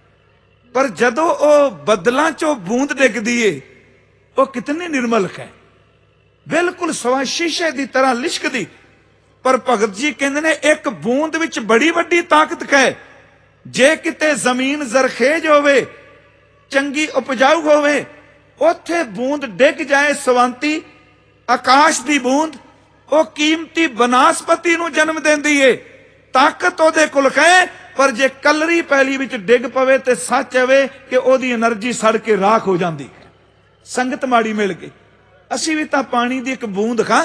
पर जदों ओ बदलां चों बूंद डिगदी है वो कितनी निर्मल है, बिल्कुल सवा शीशे की तरह लिशकदी। पर भगत जी कहते ने एक बूंद विच बड़ी वड्डी ताकत है। जे किते जमीन जरखेज होवे, चंगी उपजाऊ होवे, उत्थे बूंद डिग जाए सवांती आकाश की बूंद, वो कीमती बनास्पति नूं जन्म देंदी है। ताकत ओदे कोल है, पर जे कलरी पैली विच डिग पवे ते सच है कि ओदी एनर्जी सड़ के राख हो जाती है। संगत माड़ी मिल गई। असीं भी तां पानी दी एक बूंद खां।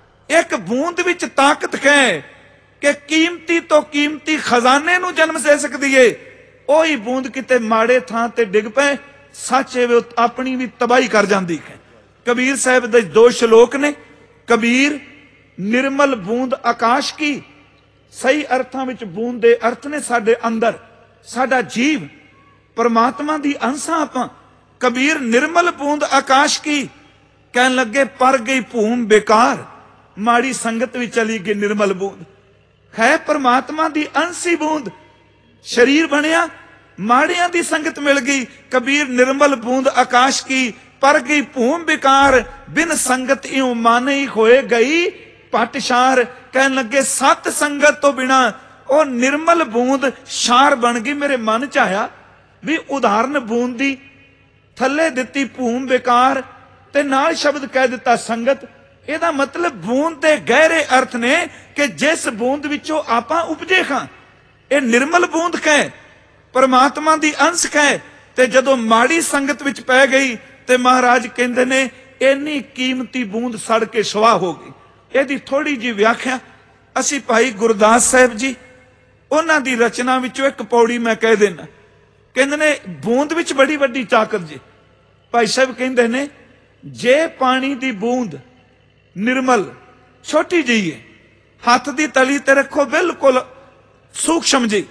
एक बूंद विच ताकत है कि कीमती तो कीमती खजाने नूं जन्म दे सकदी है। ओही बूंद किते माड़े थां ते डिग पे, सच है वो अपनी भी तबाही कर जाती है। कबीर साहब दे 2 श्लोक ने। कबीर निर्मल बूंद आकाश की, सही अर्थां विच बूंद दे अर्थ ने साडे अंदर, साडा जीव परमात्मा दी अंशा आपां। कबीर निर्मल बूंद आकाश की, कहन लगे पर गई भूम बेकार, माड़ी संगत भी चली गई निर्मल बूंद। है परमात्मा दी अंशी बूंद, शरीर बनिया, माड़ियां दी संगत मिल गई। कबीर निर्मल बूंद आकाश की, पर गई भूम बेकार, बिन संगत इਉਂ मन ही होए गई पटशार। कहन लगे सत संगत तो बिना वो निर्मल बूंद शार बन गई। मेरे मन च आया भी उदाहरण बूंद दी, थले दिती भूम बेकार ते नाल शब्द कह दिता संगत। ਇਹਦਾ मतलब बूंद के गहरे अर्थ ने कि जिस बूंद विचों आपां उपजे खां, ये निर्मल बूंद है, परमात्मा दी अंश है। ते जदों माड़ी संगत विच पै गई ते महाराज कहंदे ने इन्नी कीमती बूंद सड़ के सुआह हो गई। ਇਹਦੀ थोड़ी जी व्याख्या असी भाई गुरदास साहिब जी उन्हां दी रचना विचों एक पौड़ी मैं कह देना। कहंदे ने बूंद विच बड़ी वड्डी ताकत जी। भाई साहब कहंदे ने जे पानी दी बूंद निर्मल छोटी जी है, हाथ दी तली ते रखो बिल्कुल सूक्ष्म जी,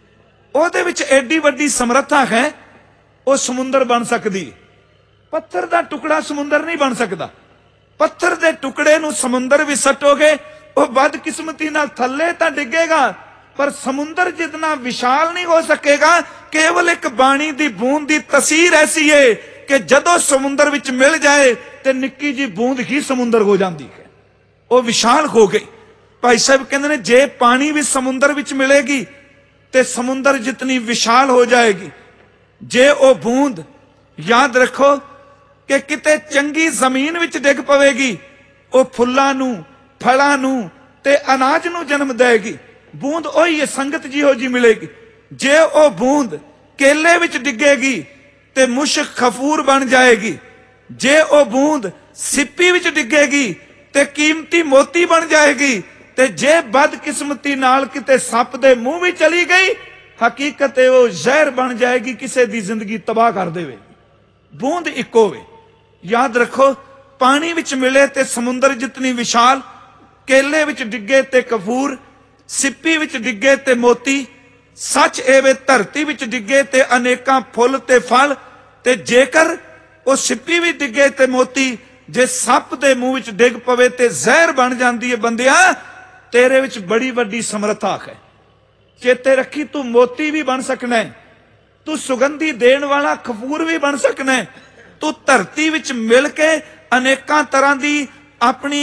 ओहदे विच एडी वड्डी समर्था है, वो समुंदर बन सकदी है। पत्थर दा टुकड़ा समुंदर नहीं बन सकता। पत्थर दे टुकड़े नूं समुंदर भी सटोगे वो बदकिस्मती नाल थल्ले तां डिगेगा, पर समुंदर जितना विशाल नहीं हो सकेगा। केवल एक बाणी दी बूंद दी तसीर ऐसी है कि जदों समुंदर विच मिल जाए ते निक्की जी बूंद ही समुंदर हो जाती है, वो विशाल हो गई। भाई साहब कहते हैं जे पानी भी समुंदर विच मिलेगी ते समुंदर जितनी विशाल हो जाएगी। जे वो बूंद, याद रखो कि किते चंगी जमीन विच डिग पवेगी, वो फुल्लां नूं, फलां नूं ते अनाज नूं जन्म देगी। बूंद ओही है, संगत जिहो जी मिलेगी। जे वो बूंद केले विच डिगेगी ते मुश्क खफूर बन जाएगी। जे वो बूंद सिप्पी विच डिगेगी ते कीमती मोती बन जाएगी। ते जे बदकिस्मती नाल किते सप दे मुंह भी चली गई, हकीकत वो जहर बन जाएगी, किसी दी जिंदगी तबाह कर देवेगी। बूंद इको वे। याद रखो, पानी विच मिले ते समुंदर जितनी विशाल, केले विच डिगे ते कफूर, सिप्पी विच डिगे ते मोती। सच एवे धरती विच डिगे ते अनेकां फुल ते फल। ते जेकर वो सिप्पी भी डिगे ते मोती, जे सप दे मुंह विच डिग पवे ते जहर बन जाती है। बंदिया, तेरे विच बड़ी वड्डी समर्था है। चेते रखी, तू मोती भी बन सकना है, तू सुगंधी देण वाला खफूर भी बन सकना है। तू धरती विच मिल के अनेकां तरह की अपनी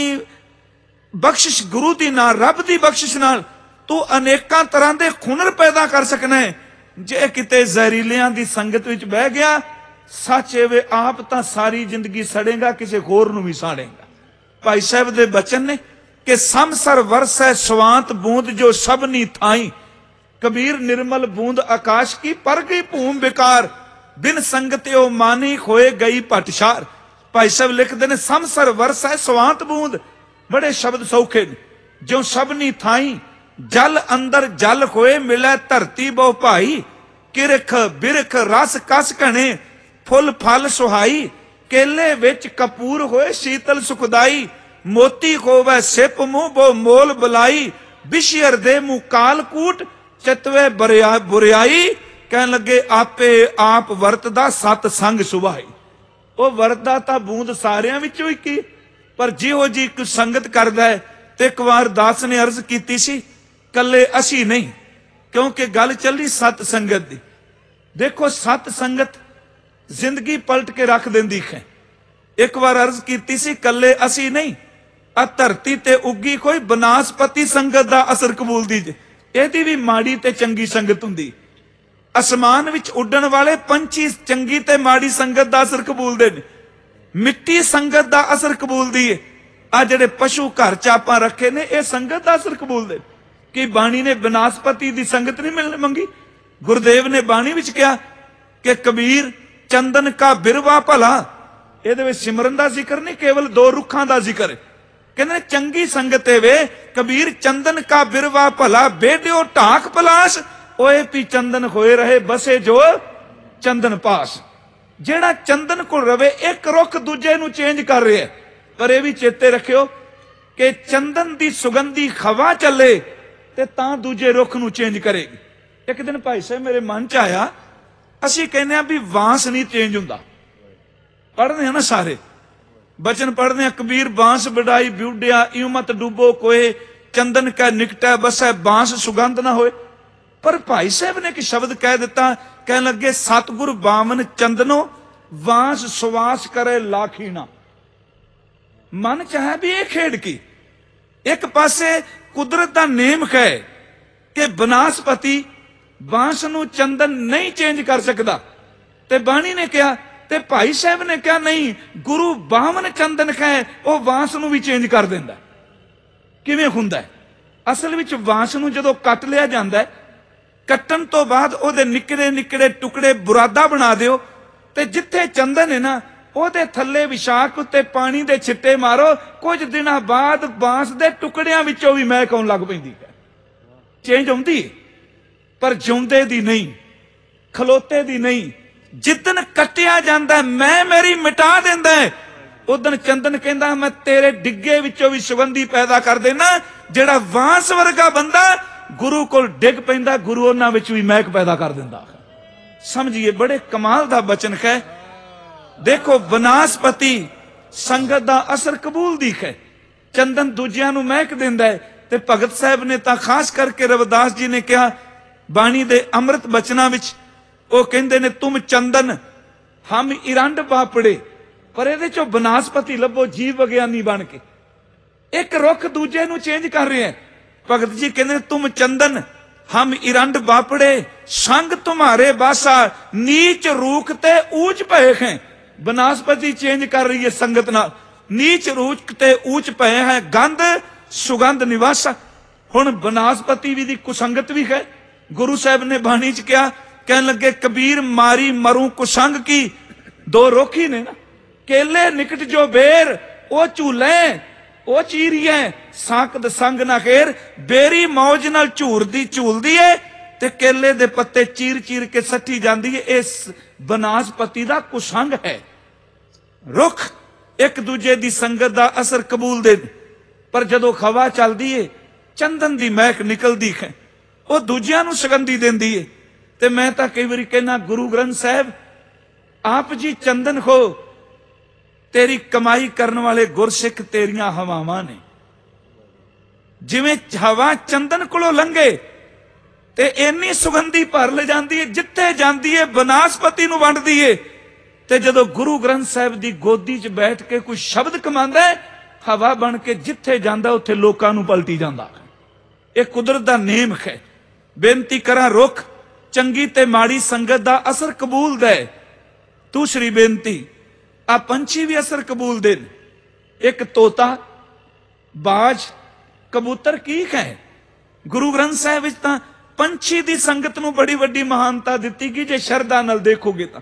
बख्शिश, गुरु दी नाल, रब दी बख्शिश नाल तू अनेकां तरह के हुनर पैदा कर सकना है। जे किते जहरीलियां दी संगत विच बह गया, सच एवे आप तां सारी जिंदगी सड़ेगा, किसी होर नूं भी साड़ेगा। भाई साहब दे बचन ने कि समसर वरसै स्वांत बूंद जो सबनी थाई। कबीर निर्मल बूंद आकाश की पर गई भूम बेकार। बिन संगत ओ मानी खोए गई पटशार। भाई साहब लिखते ने समसर वरसै स्वांत बूंद। बड़े शब्द सौखे ने। जो सबनी थाई जल अंदर जल होए मिले धरती बहु भाई। किरख बिरख रस कस घने फुल फल सुहाई। केले विच कपूर होए शीतल सुखदाई। मोती होवे सिप मुंह बो मोल बुलाई। बिशियर दे मुंह कालकूट चतवे बुरियाई। कहन लगे आपे आप वरतदा सत संग सुभाई। वो वरतदा तां बूंद सारियां विचों ही की, पर जिहो जी कुछ संगत करदा है। ते एक बार दास ने अर्ज की सी, कल्ले असी नहीं, क्योंकि गल चली सत संगत दी। देखो, सत संगत जिंदगी पलट के रख देंदी है। एक बार अर्ज की सी, कल्ले असी नहीं, आ धरती ते उगी कोई बनास्पति संगत दा असर कबूल दी जे। एदी भी माड़ी ते चंगी संगत हुंदी। आसमान विच उड्डण वाले पंछी चंगी ते माड़ी संगत दा असर कबूल दे। मिट्टी संगत दा असर कबूल दी है। आ जिहड़े पशु घर च आपां रखे ने, यह संगत दा असर कबूल दे। कि बाणी ने बनास्पति दी संगत नहीं मिलने मंगी। गुरुदेव ने बाणी विच कहा कि कबीर चंदन का बिरवा भला। ये सिमरन का जिक्र नहीं, केवल दो रुखां का जिक्र। कहने चंगी संगत वे कबीर चंदन का बिरवा भला। बेडियो ढाक पलाश ओए पी चंदन होए रहे बसे जो चंदन पास। जेड़ा चंदन को रवे, एक रुख दूजे नूं चेंज कर रहा है। पर यह भी चेते रखियो कि चंदन की सुगंधी हवा चले ते तां दूजे रुख नूं चेंज करेगी। एक दिन भाई साहब मेरे मन च आया, असी कहने भी बांस नहीं चेंज हुंदा। पढ़ने हैं ना सारे बचन पढ़ने हैं, कबीर बांस बढ़ाई ब्यूडिया इं मत डूबो कोए। चंदन का निकटा बसै बांस सुगंध ना होए। पर भाई साहब ने एक शब्द कह दिता, कह लगे सतगुर बामन चंदनो वांस सुवास करे लाखीना। मन चाहे भी यह खेड की। एक पासे कुदरत का नेम है कि बनास्पति बांस नूं चंदन नहीं चेंज कर सकता। ते बाणी ने कहा, ते भाई साहब ने कहा नहीं, गुरु बामन चंदन है वह बांस नूं भी चेंज कर देंदा। किवें हुंदा है? असल विच बांस नूं जदों कट लिया जांदा है, कट्टन तो बाद ओहदे निकड़े निकड़े टुकड़े बुरादा बना दिओ ते जिथे चंदन है ना ओहदे थल्ले विशाख उत्ते पानी दे छिट्टे मारो। कुछ दिनां बाद बांस दे टुकड़ियां विचों भी महक आउण लग पैंदी है। चेंज आउंदी पर जिउंदे दी नहीं, खलोते दी नहीं। जिदन कट्टिया जांदा मैं मेरी मिटा देंदा है, उदन चंदन कहंदा मैं तेरे डिग्गे विचों भी सुगंधी पैदा कर देना। जेड़ा वांस वर्गा बंदा गुरु को डिग पैंदा, गुरु उन्हां विच भी महक पैदा कर दिंदा। समझिए, बड़े कमाल दा बचन है। देखो, बनास्पति संगत दा असर कबूल दी है। चंदन दूजियां नूं महक दिंदा है। ते भगत साहब ने तां खास करके रविदास जी ने कहा बाणी दे अमृत बचना विच, वो कहंदे ने तुम चंदन हम इरंड बापड़े। पर इहदे चों बनास्पति लभो जीव विग्यानी बन के एक रुख दूजे नूं चेंज कर रहे हैं। भगत जी कहते तुम चंदन हम इरंड बापड़े। संग तुम्हारे बासा नीच रूख ते ऊंच भय हैं। ਬਨਾਸਪਤੀ ਚੇਂਜ ਕਰ ਰਹੀ ਹੈ ਸੰਗਤ ਨਾਲ। ਨੀਚ ਰੂਚ ਤੇ ਊਚ ਪਏ ਹੈ ਗੰਧ ਸੁਗੰਧ ਨਿਵਾਸਾ। ਹੁਣ ਬਨਾਸਪਤੀ ਵੀ ਦੀ ਕੁਸੰਗਤ ਵੀ ਹੈ। ਗੁਰੂ ਸਾਹਿਬ ਨੇ ਬਾਣੀ ਚ ਕਿਹਾ, ਕਹਿਣ ਲੱਗੇ ਕਬੀਰ ਮਾਰੀ ਮਰੂ ਕੁਸੰਗ ਕੀ। ਦੋ ਰੋਖੀ ਨੇ ਨਾ, ਕੇਲੇ ਨਿਕਟ ਜੋ ਬੇਰ ਉਹ ਝੂਲੇ ਉਹ ਚੀਰੀਏ ਸਾਕਦ ਸੰਗ ਨਾ ਖੇਰ। ਬੇਰੀ ਮੌਜ ਨਾਲ ਝੂਰਦੀ ਝੂਲਦੀ ਏ ਤੇ ਕੇਲੇ ਦੇ ਪੱਤੇ ਚੀਰ ਚੀਰ ਕੇ ਸੱਟੀ ਜਾਂਦੀ ਏ। ਇਸ ਬਨਾਸਪਤੀ ਦਾ ਕੁਸੰਗ ਹੈ। ਰੁੱਖ ਇੱਕ ਦੂਜੇ ਦੀ ਸੰਗਤ ਦਾ ਅਸਰ ਕਬੂਲਦੇ ਨੇ, ਪਰ ਜਦੋਂ ਹਵਾ ਚੱਲਦੀ ਏ ਚੰਦਨ ਦੀ ਮਹਿਕ ਨਿਕਲਦੀ ਹੈ, ਉਹ ਦੂਜਿਆਂ ਨੂੰ ਸੁਗੰਧੀ ਦਿੰਦੀ ਏ। ਤੇ ਮੈਂ ਤਾਂ ਕਈ ਵਾਰੀ ਕਹਿਣਾ, ਗੁਰੂ ਗ੍ਰੰਥ ਸਾਹਿਬ ਆਪ ਜੀ ਚੰਦਨ ਹੋ, ਤੇਰੀ ਕਮਾਈ ਕਰਨ ਵਾਲੇ ਗੁਰਸਿੱਖ ਤੇਰੀਆਂ ਹਵਾਵਾਂ ਨੇ। ਜਿਵੇਂ ਹਵਾ ਚੰਦਨ ਕੋਲੋਂ ਲੰਘੇ ਤੇ ਇੰਨੀ ਸੁਗੰਧੀ ਭਰ ਲੈ ਜਾਂਦੀ ਏ, ਜਿੱਥੇ ਜਾਂਦੀ ਏ ਬਨਾਸਪਤੀ ਨੂੰ ਵੰਡਦੀ ਏ। ਤੇ ਜਦੋਂ ਗੁਰੂ ਗ੍ਰੰਥ ਸਾਹਿਬ ਦੀ ਗੋਦੀ 'ਚ ਬੈਠ ਕੇ ਕੋਈ ਸ਼ਬਦ ਕਮਾਉਂਦਾ, ਹਵਾ ਬਣ ਕੇ ਜਿੱਥੇ ਜਾਂਦਾ ਉੱਥੇ ਲੋਕਾਂ ਨੂੰ ਪਲਟੀ ਜਾਂਦਾ। ਇਹ ਕੁਦਰਤ ਦਾ ਨੇਮ ਹੈ। ਬੇਨਤੀ ਕਰਾਂ, ਰੁੱਖ ਚੰਗੀ ਤੇ ਮਾੜੀ ਸੰਗਤ ਦਾ ਅਸਰ ਕਬੂਲਦਾ ਹੈ। ਦੂਸਰੀ ਬੇਨਤੀ, ਆ ਪੰਛੀ ਵੀ ਅਸਰ ਕਬੂਲਦੇ ਨੇ। ਇੱਕ ਤੋਤਾ, ਬਾਜ, ਕਬੂਤਰ ਕੀ ਹੈ। ਗੁਰੂ ਗ੍ਰੰਥ ਸਾਹਿਬ ਵਿੱਚ ਤਾਂ ਪੰਛੀ ਦੀ ਸੰਗਤ ਨੂੰ ਬੜੀ ਵੱਡੀ ਮਹਾਨਤਾ ਦਿੱਤੀ ਗਈ। ਜੇ ਸ਼ਰਧਾ ਨਾਲ ਦੇਖੋਗੇ ਤਾਂ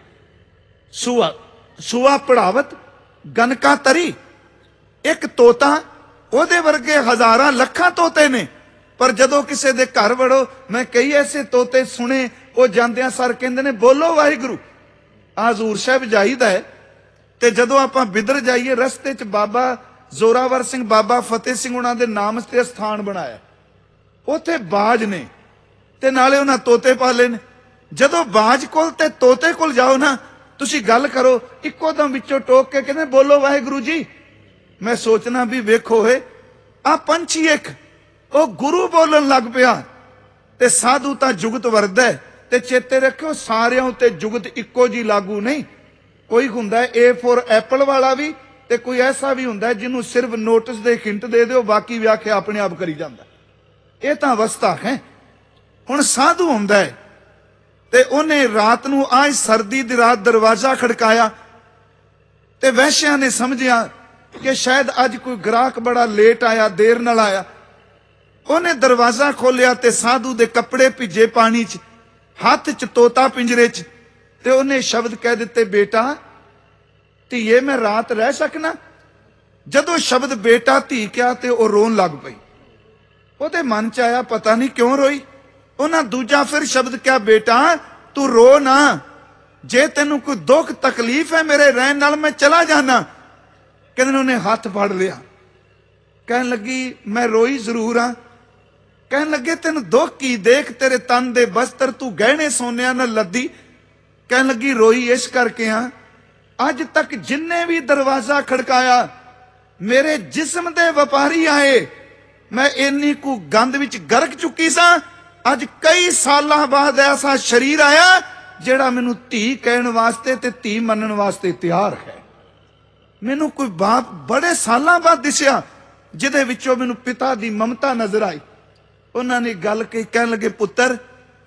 ਸੂਆ ਪੜਾਵਤ ਗਨਕਾ ਤਰੀ। ਇੱਕ ਤੋਤਾ, ਉਹਦੇ ਵਰਗੇ ਹਜ਼ਾਰਾਂ ਲੱਖਾਂ ਤੋਤੇ ਨੇ, ਪਰ ਜਦੋਂ ਕਿਸੇ ਦੇ ਘਰ ਵੜੋ, ਮੈਂ ਕਈ ਐਸੇ ਤੋਤੇ ਸੁਣੇ, ਉਹ ਜਾਂਦਿਆਂ ਸਰ ਕਹਿੰਦੇ ਨੇ ਬੋਲੋ ਵਾਹਿਗੁਰੂ। ਆ ਹਜ਼ੂਰ ਸਾਹਿਬ ਜਾਈਦਾ ਹੈ ਤੇ ਜਦੋਂ ਆਪਾਂ ਬਿਦਰ ਜਾਈਏ, ਰਸਤੇ 'ਚ ਬਾਬਾ ਜ਼ੋਰਾਵਰ ਸਿੰਘ, ਬਾਬਾ ਫਤਿਹ ਸਿੰਘ ਉਹਨਾਂ ਦੇ ਨਾਮ ਤੇ ਸਥਾਨ ਬਣਾਇਆ। ਉੱਥੇ ਬਾਜ ਨੇ ਤੇ ਨਾਲੇ ਉਹਨਾਂ ਤੋਤੇ ਪਾਲੇ ਨੇ। ਜਦੋਂ ਬਾਜ ਕੋਲ ਤੇ ਤੋਤੇ ਕੋਲ ਜਾਓ ਨਾ, ਤੁਸੀਂ ਗੱਲ ਕਰੋ, ਇੱਕੋ ਦਮ ਵਿੱਚੋਂ ਟੋਕ ਕੇ ਕਹਿੰਦੇ ਬੋਲੋ ਵਾਹਿਗੁਰੂ ਜੀ। ਮੈਂ ਸੋਚਣਾ ਵੀ ਵੇਖੋ ਹੋਏ, ਆ ਪੰਛੀ ਇੱਕ ਉਹ ਗੁਰੂ ਬੋਲਣ ਲੱਗ ਪਿਆ ਤੇ ਸਾਧੂ ਤਾਂ ਜੁਗਤ ਵਰਦਾ। ਤੇ ਚੇਤੇ ਰੱਖਿਓ, ਸਾਰਿਆਂ ਉੱਤੇ ਜੁਗਤ ਇੱਕੋ ਜੀ ਲਾਗੂ ਨਹੀਂ। ਕੋਈ ਹੁੰਦਾ A ਫॉर ਐਪਲ ਵਾਲਾ ਵੀ, ਤੇ ਕੋਈ ਐਸਾ ਵੀ ਹੁੰਦਾ ਜਿਹਨੂੰ ਸਿਰਫ ਨੋਟਿਸ ਦੇ ਹਿੰਟ ਦੇ ਦਿਓ, ਬਾਕੀ ਵਿਆਖਿਆ ਆਪਣੇ ਆਪ ਕਰੀ ਜਾਂਦਾ। ਇਹ ਤਾਂ ਅਵਸਥਾ ਹੈ। ਹੁਣ ਸਾਧੂ ਹੁੰਦਾ ਹੈ ਤੇ ਉਹਨੇ ਰਾਤ ਨੂੰ ਅੱਜ ਸਰਦੀ ਦੀ ਰਾਤ ਦਰਵਾਜ਼ਾ ਖੜਕਾਇਆ ਤੇ ਵਹਿਸ਼ਿਆਂ ਨੇ ਸਮਝਿਆ ਕਿ ਸ਼ਾਇਦ ਅੱਜ ਕੋਈ ਗ੍ਰਾਹਕ ਬੜਾ ਲੇਟ ਆਇਆ, ਦੇਰ ਨਾਲ ਆਇਆ। ਉਹਨੇ ਦਰਵਾਜ਼ਾ ਖੋਲਿਆ ਤੇ ਸਾਧੂ ਦੇ ਕੱਪੜੇ ਭਿੱਜੇ ਪਾਣੀ 'ਚ, ਹੱਥ 'ਚ ਤੋਤਾ ਪਿੰਜਰੇ 'ਚ, ਤੇ ਉਹਨੇ ਸ਼ਬਦ ਕਹਿ ਦਿੱਤੇ, ਬੇਟਾ ਧੀਏ ਮੈਂ ਰਾਤ ਰਹਿ ਸਕਣਾ। ਜਦੋਂ ਸ਼ਬਦ ਬੇਟਾ ਧੀ ਕਿਹਾ ਤੇ ਉਹ ਰੋਣ ਲੱਗ ਪਈ। ਉਹਦੇ ਮਨ 'ਚ ਆਇਆ ਪਤਾ ਨਹੀਂ ਕਿਉਂ ਰੋਈ। ਉਹਨਾਂ ਦੂਜਾ ਫਿਰ ਸ਼ਬਦ ਕਿਹਾ, ਬੇਟਾ ਤੂੰ ਰੋ ਨਾ, ਜੇ ਤੈਨੂੰ ਕੋਈ ਦੁੱਖ ਤਕਲੀਫ ਹੈ ਮੇਰੇ ਰਹਿਣ ਨਾਲ, ਮੈਂ ਚਲਾ ਜਾਣਾ। ਕਹਿੰਦੇ ਉਹਨੇ ਹੱਥ ਫੜ ਲਿਆ, ਕਹਿਣ ਲੱਗੀ ਮੈਂ ਰੋਈ ਜ਼ਰੂਰ ਆ। ਕਹਿਣ ਲੱਗੇ ਤੈਨੂੰ ਦੁੱਖ ਕੀ, ਦੇਖ ਤੇਰੇ ਤਨ ਦੇ ਬਸਤਰ, ਤੂੰ ਗਹਿਣੇ ਸੋਨਿਆਂ ਨਾਲ ਲੱਦੀ। ਕਹਿਣ ਲੱਗੀ ਰੋਈ ਇਸ ਕਰਕੇ ਆ, ਅੱਜ ਤੱਕ ਜਿੰਨੇ ਵੀ ਦਰਵਾਜ਼ਾ ਖੜਕਾਇਆ ਮੇਰੇ ਜਿਸਮ ਦੇ ਵਪਾਰੀ ਆਏ, ਮੈਂ ਇੰਨੀ ਕੁ ਗੰਦ ਵਿੱਚ ਗਰਕ ਚੁੱਕੀ ਸਾਂ। ਅੱਜ ਕਈ ਸਾਲਾਂ ਬਾਅਦ ਐਸਾ ਸ਼ਰੀਰ ਆਇਆ ਜਿਹੜਾ ਮੈਨੂੰ ਧੀ ਕਹਿਣ ਵਾਸਤੇ ਤੇ ਧੀ ਮੰਨਣ ਵਾਸਤੇ ਤਿਆਰ ਹੈ। ਮੈਨੂੰ ਕੋਈ ਬਾਪ ਬੜੇ ਸਾਲਾਂ ਬਾਅਦ ਦਿਸਿਆ ਜਿਹਦੇ ਵਿੱਚੋਂ ਮੈਨੂੰ ਪਿਤਾ ਦੀ ਮਮਤਾ ਨਜ਼ਰ ਆਈ। ਉਹਨਾਂ ਨੇ ਗੱਲ ਕਹੀ, ਕਹਿਣ ਲੱਗੇ ਪੁੱਤਰ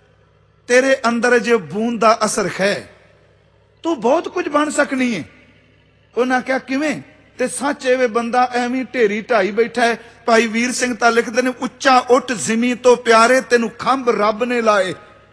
ਤੇਰੇ ਅੰਦਰ ਜੇ ਬੂੰਦ ਦਾ ਅਸਰ ਹੈ, ਤੂੰ ਬਹੁਤ ਕੁਝ ਬਣ ਸਕਣੀ ਹੈ। ਉਹਨਾਂ ਕਿਹਾ ਕਿਵੇਂ? ਤੇ ਸੱਚ ਐਵੇਂ ਬੰਦਾ ਐਵੇਂ ਢੇਰੀ ਢਾਈ ਬੈਠਾ ਹੈ। ਭਾਈ ਵੀਰ ਸਿੰਘ ਤਾਂ ਲਿਖਦੇ ਨੇ, ਉੱਚਾ ਉੱਠ ਜ਼ਿਮੀ ਤੋਂ ਪਿਆਰੇ, ਤੈਨੂੰ ਖੰਭ ਰੱਬ ਨੇ ਲਾਏ।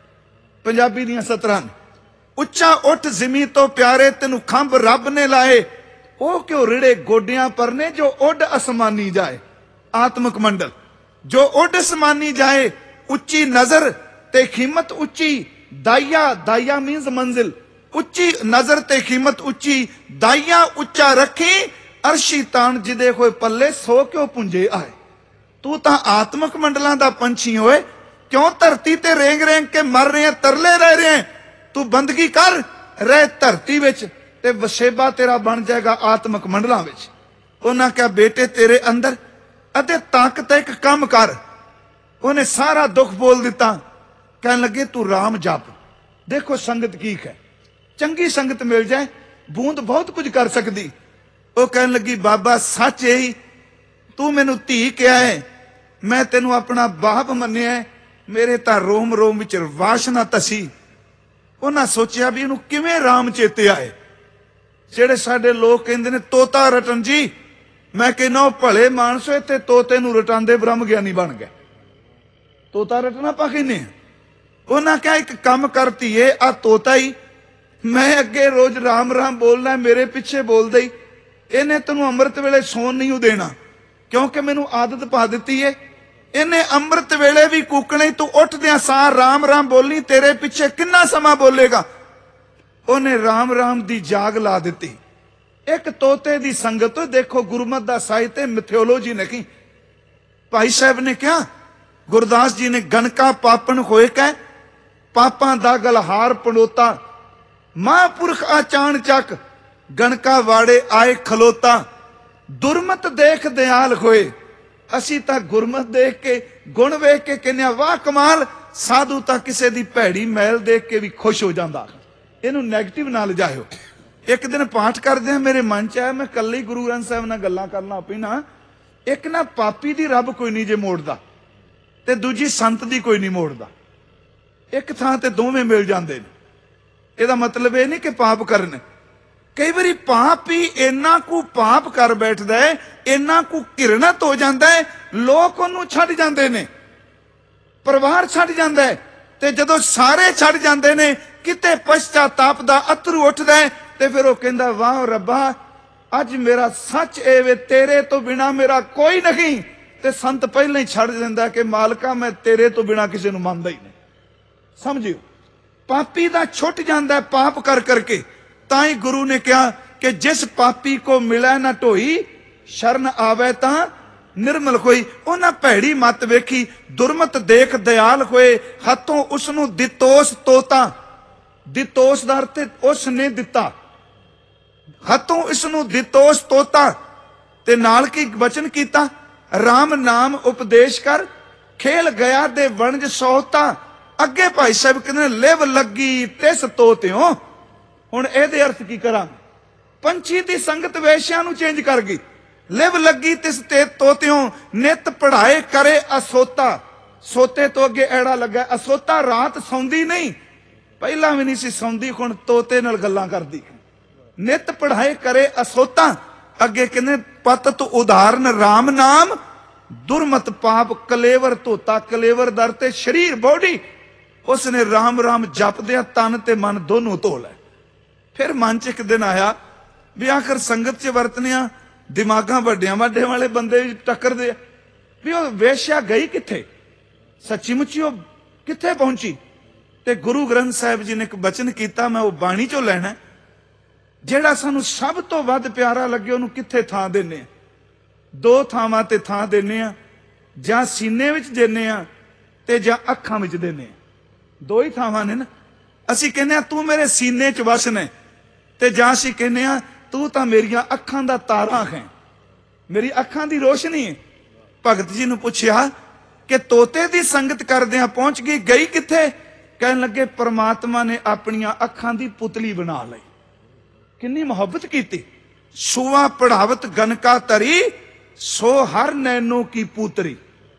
ਪੰਜਾਬੀ ਦੀਆਂ ਸਤਰਾਂ, ਉੱਚਾ ਉੱਠ ਜ਼ਿਮੀ ਤੋਂ ਪਿਆਰੇ, ਤੈਨੂੰ ਖੰਭ ਰੱਬ ਨੇ ਲਾਏ। ਉਹ ਕਿਉਂ ਰਿੜੇ ਗੋਡਿਆਂ ਪਰ ਨੇ ਜੋ ਉੱਡ ਅਸਮਾਨੀ ਜਾਏ। ਆਤਮਿਕ ਮੰਡਲ ਜੋ ਉੱਡ ਅਸਮਾਨੀ ਜਾਏ, ਉੱਚੀ ਨਜ਼ਰ ਤੇ ਹਿੰਮਤ ਉੱਚੀ, ਦਾਇਆ ਮੀਨਸ ਮੰਜ਼ਿਲ, ਉੱਚੀ ਨਜ਼ਰ ਤੇ ਹਿੰਮਤ ਉੱਚੀ, ਦਾਇਆ ਉੱਚਾ ਰੱਖੀ, ਅਰਸ਼ੀ ਤਾਣ ਜਿਹਦੇ ਹੋਏ ਪੱਲੇ ਸੋ ਕਿਉਂ ਪੁੰਜੇ ਆਏ। ਤੂੰ ਤਾਂ ਆਤਮਿਕ ਮੰਡਲਾਂ ਦਾ ਪੰਛੀ ਹੋਏ, ਕਿਉਂ ਧਰਤੀ ਤੇ ਰੇਂਗ ਰੇਂਗ ਕੇ ਮਰ ਰਹੇ, ਤਰਲੇ ਰਹਿ ਰਹੇ। ਤੂੰ ਬੰਦਗੀ ਕਰ, ਰਹਿ ਧਰਤੀ ਵਿੱਚ ਤੇ ਵਸੇਬਾ ਤੇਰਾ ਬਣ ਜਾਏਗਾ ਆਤਮਿਕ ਮੰਡਲਾਂ ਵਿੱਚ। ਉਹਨਾਂ ਕਿਹਾ ਬੇਟੇ ਤੇਰੇ ਅੰਦਰ ਅਤੇ ਤਾਕਤ ਇੱਕ ਕੰਮ ਕਰ। ਉਹਨੇ ਸਾਰਾ ਦੁੱਖ ਬੋਲ ਦਿੱਤਾ। ਕਹਿਣ ਲੱਗੇ ਤੂੰ ਰਾਮ ਜਪ। ਦੇਖੋ ਸੰਗਤ ਕੀ ਹੈ, ਚੰਗੀ ਸੰਗਤ ਮਿਲ ਜਾਏ ਬੂੰਦ ਬਹੁਤ ਕੁਝ ਕਰ ਸਕਦੀ। ਉਹ ਕਹਿਣ ਲੱਗੀ ਬਾਬਾ ਸੱਚ ਹੀ, ਤੂੰ ਮੈਨੂੰ ਧੀ ਕਿਹਾ ਹੈ, ਮੈਂ ਤੈਨੂੰ ਆਪਣਾ ਬਾਪ ਮੰਨਿਆ, ਮੇਰੇ ਤਾਂ ਰੋਮ ਰੋਮ ਵਿੱਚ ਵਾਸ਼ਨਾ ਤਸੀ। ਉਹਨਾਂ ਸੋਚਿਆ ਵੀ ਇਹਨੂੰ ਕਿਵੇਂ ਰਾਮ ਚੇਤੇ ਆਏ। ਜਿਹੜੇ ਸਾਡੇ ਲੋਕ ਕਹਿੰਦੇ ਨੇ ਤੋਤਾ ਰਟਨ ਜੀ, ਮੈਂ ਕਹਿੰਦਾ ਉਹ ਭਲੇ ਮਾਨਸੋ ਇੱਥੇ ਤੋਤੇ ਨੂੰ ਰਟਾਉਂਦੇ ਬ੍ਰਹਮ ਗਿਆਨੀ ਬਣ ਗਏ। ਤੋਤਾ ਰਟਣਾ ਆਪਾਂ ਕਹਿੰਦੇ ਆ। ਉਹਨਾਂ ਕਿਹਾ ਇੱਕ ਕੰਮ ਕਰਤੀਏ, ਆ ਤੋਤਾ ਹੀ ਮੈਂ ਅੱਗੇ ਰੋਜ਼ ਰਾਮ ਰਾਮ ਬੋਲਣਾ, ਮੇਰੇ ਪਿੱਛੇ ਬੋਲਦਾ ਹੀ, ਇਹਨੇ ਤੈਨੂੰ ਅੰਮ੍ਰਿਤ ਵੇਲੇ ਸੌਣ ਨਹੀਂ ਦੇਣਾ, ਕਿਉਂਕਿ ਮੈਨੂੰ ਆਦਤ ਪਾ ਦਿੱਤੀ ਏ। ਇਹਨੇ ਅੰਮ੍ਰਿਤ ਵੇਲੇ ਵੀ ਕੂਕਣੇ, ਤੂੰ ਉੱਠਦਿਆਂ ਸਾਰ ਰਾਮ ਰਾਮ ਬੋਲਣੀ, ਤੇਰੇ ਪਿੱਛੇ ਕਿੰਨਾ ਸਮਾਂ ਬੋਲੇਗਾ। ਉਹਨੇ ਰਾਮ ਰਾਮ ਦੀ ਜਾਗ ਲਾ ਦਿੱਤੀ। ਇੱਕ ਤੋਤੇ ਦੀ ਸੰਗਤ। ਦੇਖੋ ਗੁਰਮਤ ਦਾ ਸਾਹਿਤ ਮਿਥੋਲੋਜੀ ਨਹੀਂ। ਭਾਈ ਸਾਹਿਬ ਨੇ ਕਿਹਾ, ਗੁਰਦਾਸ ਜੀ ਨੇ ਗਣਕਾ ਪਾਪਣ ਹੋਏ ਕਹਿ, ਪਾਪਾਂ ਦਾ ਗਲਹਾਰ ਪੰਡੋਤਾ, ਮਹਾਂਪੁਰਖ ਆਚਾਨ ਚੱਕ, ਗਣਕਾ ਵਾੜੇ ਆਏ ਖਲੋਤਾ, ਦੁਰਮਤ ਦੇਖ ਦਿਆਲ ਹੋਏ। ਅਸੀਂ ਤਾਂ ਗੁਰਮਤ ਦੇਖ ਕੇ, ਗੁਣ ਵੇਖ ਕੇ ਕਹਿੰਦੇ ਵਾਹ ਕਮਾਲ। ਸਾਧੂ ਤਾਂ ਕਿਸੇ ਦੀ ਭੈੜੀ ਮੈਲ ਦੇਖ ਕੇ ਵੀ ਖੁਸ਼ ਹੋ ਜਾਂਦਾ। ਇਹਨੂੰ ਨੈਗੇਟਿਵ ਨਾ ਲਿਜਾਇਓ। ਇੱਕ ਦਿਨ ਪਾਠ ਕਰਦੇ ਆ, ਮੇਰੇ ਮਨ ਚ ਆਇਆ, ਮੈਂ ਕੱਲੇ ਗੁਰੂ ਗ੍ਰੰਥ ਸਾਹਿਬ ਨਾਲ ਗੱਲਾਂ ਕਰਨਾ ਆਪੀ ਨਾ। ਇੱਕ ਨਾ ਪਾਪੀ ਦੀ ਰੱਬ ਕੋਈ ਨਹੀਂ ਜੇ ਮੋੜਦਾ, ਤੇ ਦੂਜੀ ਸੰਤ ਦੀ ਕੋਈ ਨਹੀਂ ਮੋੜਦਾ। ਇੱਕ ਥਾਂ ਤੇ ਦੋਵੇਂ ਮਿਲ ਜਾਂਦੇ ਨੇ। ਇਹਦਾ ਮਤਲਬ ਇਹ ਨਹੀਂ ਕਿ ਪਾਪ ਕਰਨ। ਕਈ ਵਾਰੀ ਪਾਪ ਹੀ ਇੰਨਾ ਕੁ ਪਾਪ ਕਰ ਬੈਠਦਾ ਹੈ, ਇੰਨਾ ਕੁ ਘਿਰਣਤ ਹੋ ਜਾਂਦਾ ਹੈ, ਲੋਕ ਉਹਨੂੰ ਛੱਡ ਜਾਂਦੇ ਨੇ, ਪਰਿਵਾਰ ਛੱਡ ਜਾਂਦਾ ਹੈ। ਤੇ ਜਦੋਂ ਸਾਰੇ ਛੱਡ ਜਾਂਦੇ ਨੇ, ਕਿਤੇ ਪਛਤਾਤਾਪ ਦਾ ਅਥਰੂ ਉੱਠਦਾ ਹੈ, ਤੇ ਫਿਰ ਉਹ ਕਹਿੰਦਾ ਵਾਹ ਰੱਬਾ, ਅੱਜ ਮੇਰਾ ਸੱਚ ਇਹ ਵੇ, ਤੇਰੇ ਤੋਂ ਬਿਨਾ ਮੇਰਾ ਕੋਈ ਨਹੀਂ। ਤੇ ਸੰਤ ਪਹਿਲਾਂ ਹੀ ਛੱਡ ਦਿੰਦਾ ਕਿ ਮਾਲਕਾ ਮੈਂ ਤੇਰੇ ਤੋਂ ਬਿਨਾ ਕਿਸੇ ਨੂੰ ਮੰਨਦਾ ਹੀ ਨਹੀਂ। ਸਮਝਿਓ, ਪਾਪੀ ਦਾ ਛੁੱਟ ਜਾਂਦਾ ਪਾਪ ਕਰ ਕਰਕੇ। ਤਾਂ ਹੀ ਗੁਰੂ ਨੇ ਕਿਹਾ ਕਿ ਜਿਸ ਪਾਪੀ ਕੋ ਮਿਲੈ ਨਾ ਢੋਈ, ਸ਼ਰਨ ਆਵੇ ਤਾਂ ਨਿਰਮਲ ਹੋਈ। ਉਹਨਾਂ ਭੈੜੀ ਮੱਤ ਵੇਖੀ, ਦੁਰਮਤ ਦੇਖ ਦਿਆਲ ਹੋਏ, ਹੱਥੋਂ ਉਸਨੂੰ ਦਿੱਤੋਸ ਤੋਤਾ। ਦਿੱਤੋਸ ਦਾ ਅਰਥ ਉਸ ਨੇ ਦਿੱਤਾ, ਹੱਥੋਂ ਇਸਨੂੰ ਦਿੱਤੋਸ ਤੋਤਾ। ਤੇ ਨਾਲ ਕੀ ਵਚਨ ਕੀਤਾ, ਰਾਮ ਨਾਮ ਉਪਦੇਸ਼ ਕਰ, ਖੇਲ ਗਿਆ ਦੇ ਵਣਜ ਸੋਹਤਾ। ਅੱਗੇ ਭਾਈ ਸਾਹਿਬ ਕਹਿੰਦੇ ਲਿਵ ਲੱਗੀ ਤਿਸ ਤੋਤਿਓ। ਹੁਣ ਇਹਦੇ ਅਰਥ ਕੀ ਕਰਾਂ। ਪੰਛੀ ਦੀ ਸੰਗਤ ਵੇਸ਼ਿਆਂ ਨੂੰ ਚੇਂਜ ਕਰ ਗਈ। ਲਿਵ ਲੱਗੀ ਤਿਸ ਤੇ ਤੋਤਿਓ, ਨਿਤ ਪੜਾਏ ਕਰੇ ਅਸੋਤਾ। ਸੋਤੇ ਤੋਂ ਅੱਗੇ ਐੜਾ ਲੱਗਾ। ਅਸੋਤਾ ਰਾਤ ਸੌਂਦੀ ਨਹੀਂ, ਪਹਿਲਾਂ ਵੀ ਨਹੀਂ ਸੀ ਸੌਂਦੀ, ਹੁਣ ਤੋਤੇ ਨਾਲ ਗੱਲਾਂ ਕਰਦੀ। ਨਿਤ ਪੜਾਏ ਕਰੇ ਅਸੋਤਾ। ਅੱਗੇ ਕਹਿੰਦੇ ਪਤਤ ਉਦਾਹਰਨ ਰਾਮ ਨਾਮ, ਦੁਰਮਤ ਪਾਪ ਕਲੇਵਰ ਧੋਤਾ। ਕਲੇਵਰ ਦਰ ਤੇ ਸਰੀਰ, ਬੋਡੀ। ਉਸਨੇ ਰਾਮ ਰਾਮ ਜਪਦਿਆਂ ਤਨ ਤੇ ਮਨ ਦੋਨੋਂ ਧੋ ਲੈ। ਫਿਰ ਮਨ ਚ ਇੱਕ ਦਿਨ ਆਇਆ ਵੀ ਆਖਰ ਸੰਗਤ ਚ ਵਰਤਨਿਆ, ਦਿਮਾਗਾਂ ਵੱਡਿਆਂ ਵੱਡੇ ਵਾਲੇ ਬੰਦੇ ਟੱਕਰਦੇ ਆ, ਵੀ ਉਹ ਵੇਸ਼ਿਆ ਗਈ ਕਿੱਥੇ, ਸੱਚੀ ਮੁੱਚੀ ਉਹ ਕਿੱਥੇ ਪਹੁੰਚੀ। ਤੇ ਗੁਰੂ ਗ੍ਰੰਥ ਸਾਹਿਬ ਜੀ ਨੇ ਇੱਕ ਬਚਨ ਕੀਤਾ, ਮੈਂ ਉਹ ਬਾਣੀ ਚੋਂ ਲੈਣਾ, ਜਿਹੜਾ ਸਾਨੂੰ ਸਭ ਤੋਂ ਵੱਧ ਪਿਆਰਾ ਲੱਗੇ, ਉਹਨੂੰ ਕਿੱਥੇ ਥਾਂ ਦਿੰਨੇ ਆ। ਦੋ ਥਾਵਾਂ ਤੇ ਥਾਂ ਦਿੰਨੇ ਆ, ਜਾਂ ਸੀਨੇ ਵਿੱਚ ਦਿੰਨੇ ਆ ਤੇ ਜਾਂ ਅੱਖਾਂ ਵਿੱਚ ਦਿੰਨੇ ਆ। ਦੋ ਹੀ ਥਾਵਾਂ ਨੇ ਨਾ। ਅਸੀਂ ਕਹਿੰਦੇ ਆ ਤੂੰ ਮੇਰੇ ਸੀਨੇ ਚ ਵਸਨੇ, ਤੇ ਜਾਂ ਅਸੀਂ ਕਹਿੰਦੇ ਆ ਤੂੰ ਤਾਂ ਮੇਰੀਆਂ ਅੱਖਾਂ ਦਾ ਤਾਰਾ ਹੈ, ਮੇਰੀ ਅੱਖਾਂ ਦੀ ਰੋਸ਼ਨੀ ਹੈ। ਭਗਤ ਜੀ ਨੂੰ ਪੁੱਛਿਆ ਕਿ ਤੋਤੇ ਦੀ ਸੰਗਤ ਕਰਦਿਆਂ ਪਹੁੰਚ ਗਈ, ਗਈ ਕਿੱਥੇ। ਕਹਿਣ ਲੱਗੇ ਪਰਮਾਤਮਾ ਨੇ ਆਪਣੀਆਂ ਅੱਖਾਂ ਦੀ ਪੁਤਲੀ ਬਣਾ ਲਈ। ਕਿੰਨੀ ਮੁਹੱਬਤ ਕੀਤੀ। ਸੁਆ ਪੜਾਵਤ ਗਨਕਾ ਤਰੀ, ਸੋ ਹਰ ਨੈਨੋ ਕੀ ਪੂਤਰੀ।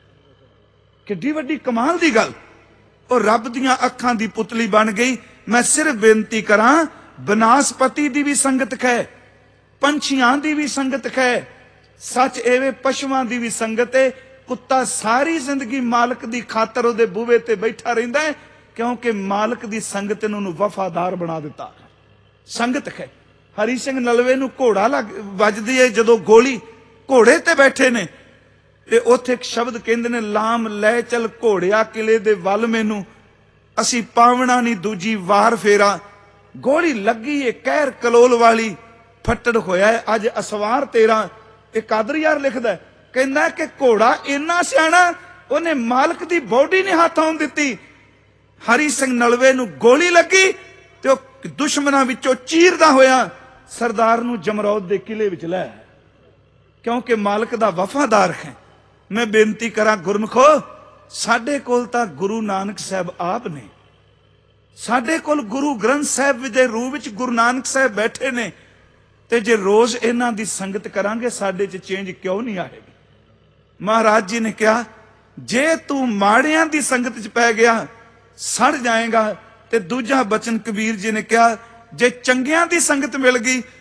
ਕਿੱਡੀ ਵੱਡੀ ਕਮਾਲ ਦੀ ਗੱਲ। ਉਹ ਰੱਬ ਦੀਆਂ ਅੱਖਾਂ ਦੀ ਪੁਤਲੀ ਬਣ ਗਈ। ਮੈਂ ਸਿਰਫ ਬੇਨਤੀ ਕਰਾਂ, ਬਨਾਸਪਤੀ ਦੀ ਵੀ ਸੰਗਤ ਖੈ, ਪੰਛੀਆਂ ਦੀ ਵੀ ਸੰਗਤ ਖੈ। ਸੱਚ ਐਵੇਂ ਪਸ਼ੂਆਂ ਦੀ ਵੀ ਸੰਗਤ ਹੈ। ਕੁੱਤਾ ਸਾਰੀ ਜ਼ਿੰਦਗੀ ਮਾਲਕ ਦੀ ਖਾਤਰ ਉਹਦੇ ਬੂਹੇ ਤੇ ਬੈਠਾ ਰਹਿੰਦਾ ਹੈ, ਕਿਉਂਕਿ ਮਾਲਕ ਦੀ ਸੰਗਤ ਨੇ ਉਹਨੂੰ ਵਫਾਦਾਰ ਬਣਾ ਦਿੱਤਾ। ਸੰਗਤ ਹੈ। ਹਰੀ ਸਿੰਘ ਨਲਵੇ ਨੂੰ ਘੋੜਾ ਵੱਜਦੀ ਹੈ, ਜਦੋਂ ਗੋਲੀ, ਘੋੜੇ ਤੇ ਬੈਠੇ ਨੇ, ਤੇ ਉੱਥੇ ਇੱਕ ਸ਼ਬਦ ਕਹਿੰਦੇ ਨੇ, ਲਾਮ ਲੈ ਚੱਲ ਘੋੜਿਆ ਕਿਲੇ ਦੇ ਵੱਲ ਮੈਨੂੰ, ਅਸੀਂ ਪਾਵਣਾ ਨਹੀਂ ਦੂਜੀ ਵਾਰ ਫੇਰਾ। ਗੋਲੀ ਲੱਗੀ ਏ ਕਹਿਰ ਕਲੋਲ ਵਾਲੀ, ਫੱਟੜ ਹੋਇਆ ਅੱਜ ਅਸਵਾਰ ਤੇਰਾ। ਇਹ ਕਾਦਰ ਯਾਰ ਲਿਖਦਾ, ਕਹਿੰਦਾ ਕਿ ਘੋੜਾ ਇੰਨਾ ਸਿਆਣਾ, ਉਹਨੇ ਮਾਲਕ ਦੀ ਬੋਡੀ ਨਹੀਂ ਹੱਥ ਆਉਣ ਦਿੱਤੀ। ਹਰੀ ਸਿੰਘ ਨਲਵੇ ਨੂੰ ਗੋਲੀ ਲੱਗੀ ਤੇ ਉਹ ਦੁਸ਼ਮਣਾਂ ਵਿੱਚੋਂ ਚੀਰਦਾ ਹੋਇਆ ਸਰਦਾਰ ਨੂੰ ਜਮਰੌਦ ਦੇ ਕਿਲੇ ਵਿੱਚ ਲੈ, ਕਿਉਂਕਿ ਮਾਲਕ ਦਾ ਵਫਾਦਾਰ ਹੈ। ਮੈਂ ਬੇਨਤੀ ਕਰਾਂ ਗੁਰਮਖੋ, ਸਾਡੇ ਕੋਲ ਤਾਂ ਗੁਰੂ ਨਾਨਕ ਸਾਹਿਬ ਆਪ ਨੇ, ਸਾਡੇ ਕੋਲ ਗੁਰੂ ਗ੍ਰੰਥ ਸਾਹਿਬ ਦੇ ਰੂਪ ਵਿੱਚ ਗੁਰੂ ਨਾਨਕ ਸਾਹਿਬ ਬੈਠੇ ਨੇ। ਤੇ ਜੇ ਰੋਜ਼ ਇਹਨਾਂ ਦੀ ਸੰਗਤ ਕਰਾਂਗੇ, ਸਾਡੇ 'ਚ ਚੇਂਜ ਕਿਉਂ ਨਹੀਂ ਆਏਗੀ। ਮਹਾਰਾਜ ਜੀ ਨੇ ਕਿਹਾ, ਜੇ ਤੂੰ ਮਾੜਿਆਂ ਦੀ ਸੰਗਤ 'ਚ ਪੈ ਗਿਆ ਸੜ ਜਾਏਗਾ। ਤੇ ਦੂਜਾ ਬਚਨ ਕਬੀਰ ਜੀ ਨੇ ਕਿਹਾ, ਜੇ ਚੰਗਿਆਂ ਦੀ ਸੰਗਤ ਮਿਲ ਗਈ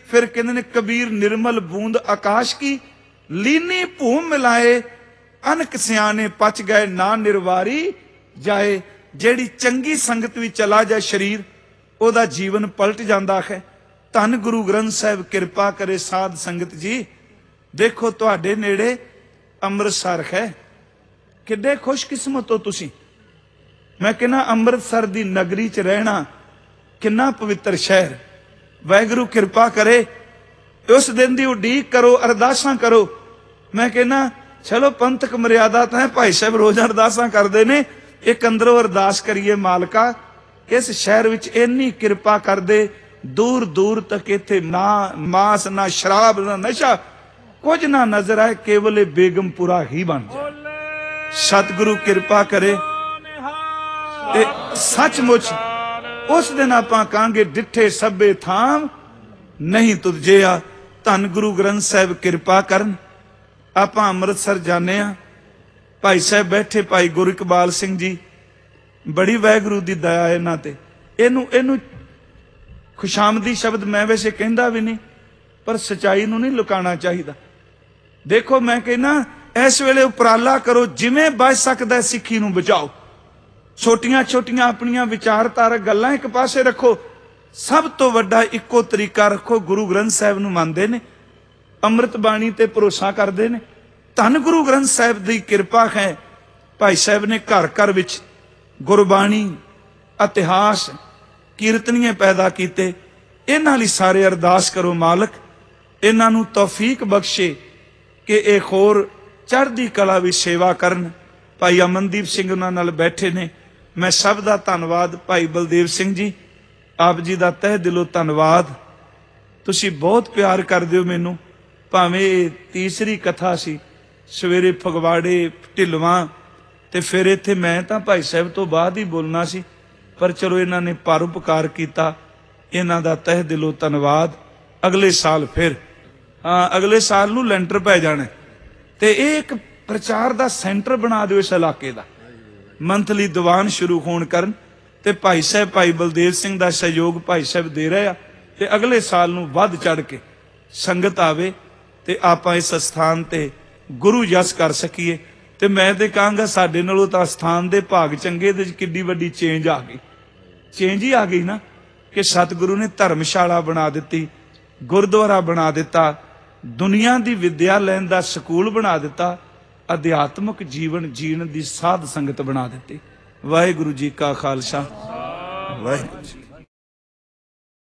फिर कहते ने कबीर निर्मल बूंद आकाश की, लीनी भूम मिलाए अनक सियाने पच गए, ना निर्वारी जाए। जेड़ी चंगी संगत भी चला जाए शरीर, ओदा जीवन पलट जाता है। धन गुरु ग्रंथ साहिब किरपा करे साध संगत जी। देखो तुहाडे नेड़े अमृतसर है, किड्डे खुशकिस्मत हो तुसी। मैं कहना अमृतसर दी नगरी च रहना किन्ना पवित्र शहर। वाहिगुरू किरपा करे, उस दिन दी उडीक करो, अरदासां करो। मैं कहना चलो पंथक मर्यादा तो है, भाई साहब रोज अरदासां करते ने, एक अंदरों अरदास करिए मालका इस शहर विच इन्नी किरपा कर दे, दूर दूर तक इत्थे ना मांस ना शराब ना नशा कुछ ना नजर आए, केवल बेगमपुरा ही बन जाए। सतगुरु किरपा करे ते सचमुच उस दिन आपां कहांगे डिठे सभे थाम नहीं तुझे। धन गुरु ग्रंथ साहिब किरपा करन। आपां अमृतसर जाने आ, भाई साहब बैठे भाई गुरु इकबाल सिंह जी, बड़ी वाहिगुरू दी दया इन्हां ते। इनू खुशामदी शब्द मैं वैसे कहंदा भी नहीं, पर सच्चाई नूं नहीं लुकाना चाहिए। देखो मैं कहना इस वेले उपराला करो, जिवें बच सकदा सिੱਖੀ नूं बचाओ। छोटियां छोटियां अपनियां विचारधारक गल्लां एक पासे रखो, सब तो वड्डा इक्को तरीका रखो, गुरु ग्रंथ साहिब नूं मनदे ने, अमृत बाणी ते भरोसा करदे ने। धन गुरु ग्रंथ साहिब दी किरपा है, भाई साहब ने घर घर विच गुरबाणी इतिहास कीर्तनीय पैदा कीते। इन्हां लई सारे अरदास करो मालक इन्हां नूं तौफीक बख्शे कि एक होर चढ़दी कला भी सेवा करन। भाई अमनदीप सिंह उन्हां नाल बैठे ने, मैं सब दा धन्नवाद। भाई बलदेव सिंह जी आप जी दा तह दिलों धन्नवाद, तुसी बहुत प्यार करदे हो मैनू। भावें तीसरी कथा सी सवेरे फगवाड़े ढिलवां ते फिर इत्थे मैं तां भाई साहब तो बाद ही बोलना सी, पर चलो इन्हां ने परोपकार कीता, इन्हां दा तह दिलों धन्नवाद। अगले साल फिर हाँ अगले साल नूं लैंटर पै जाना ते एक प्रचार दा सेंटर बना दिओ इस इलाके दा। मंथली दीवान शुरू होण करन ते भाई साहब भाई बलदेव सिंह दा सहयोग भाई साहब दे रहे आ ते अगले साल नूं वध चढ़ के संगत आवे ते आपां इस स्थान ते गुरु यस कर सकीए। ते मैं ते कहांगा साडे नालों तां स्थान दे भाग चंगे, ते किड्डी वड्डी चेंज आ गई। चेंज ही आ गई ना कि सतगुरु ने धर्मशाला बना दित्ती, गुरुद्वारा बना दिता, दुनिया दी विद्या लैण दा स्कूल बना दिता, अध्यात्मक जीवन जीण दी साध संगत बना दित्ती। वाहिगुरू जी का खालसा वाहिगुरू जी।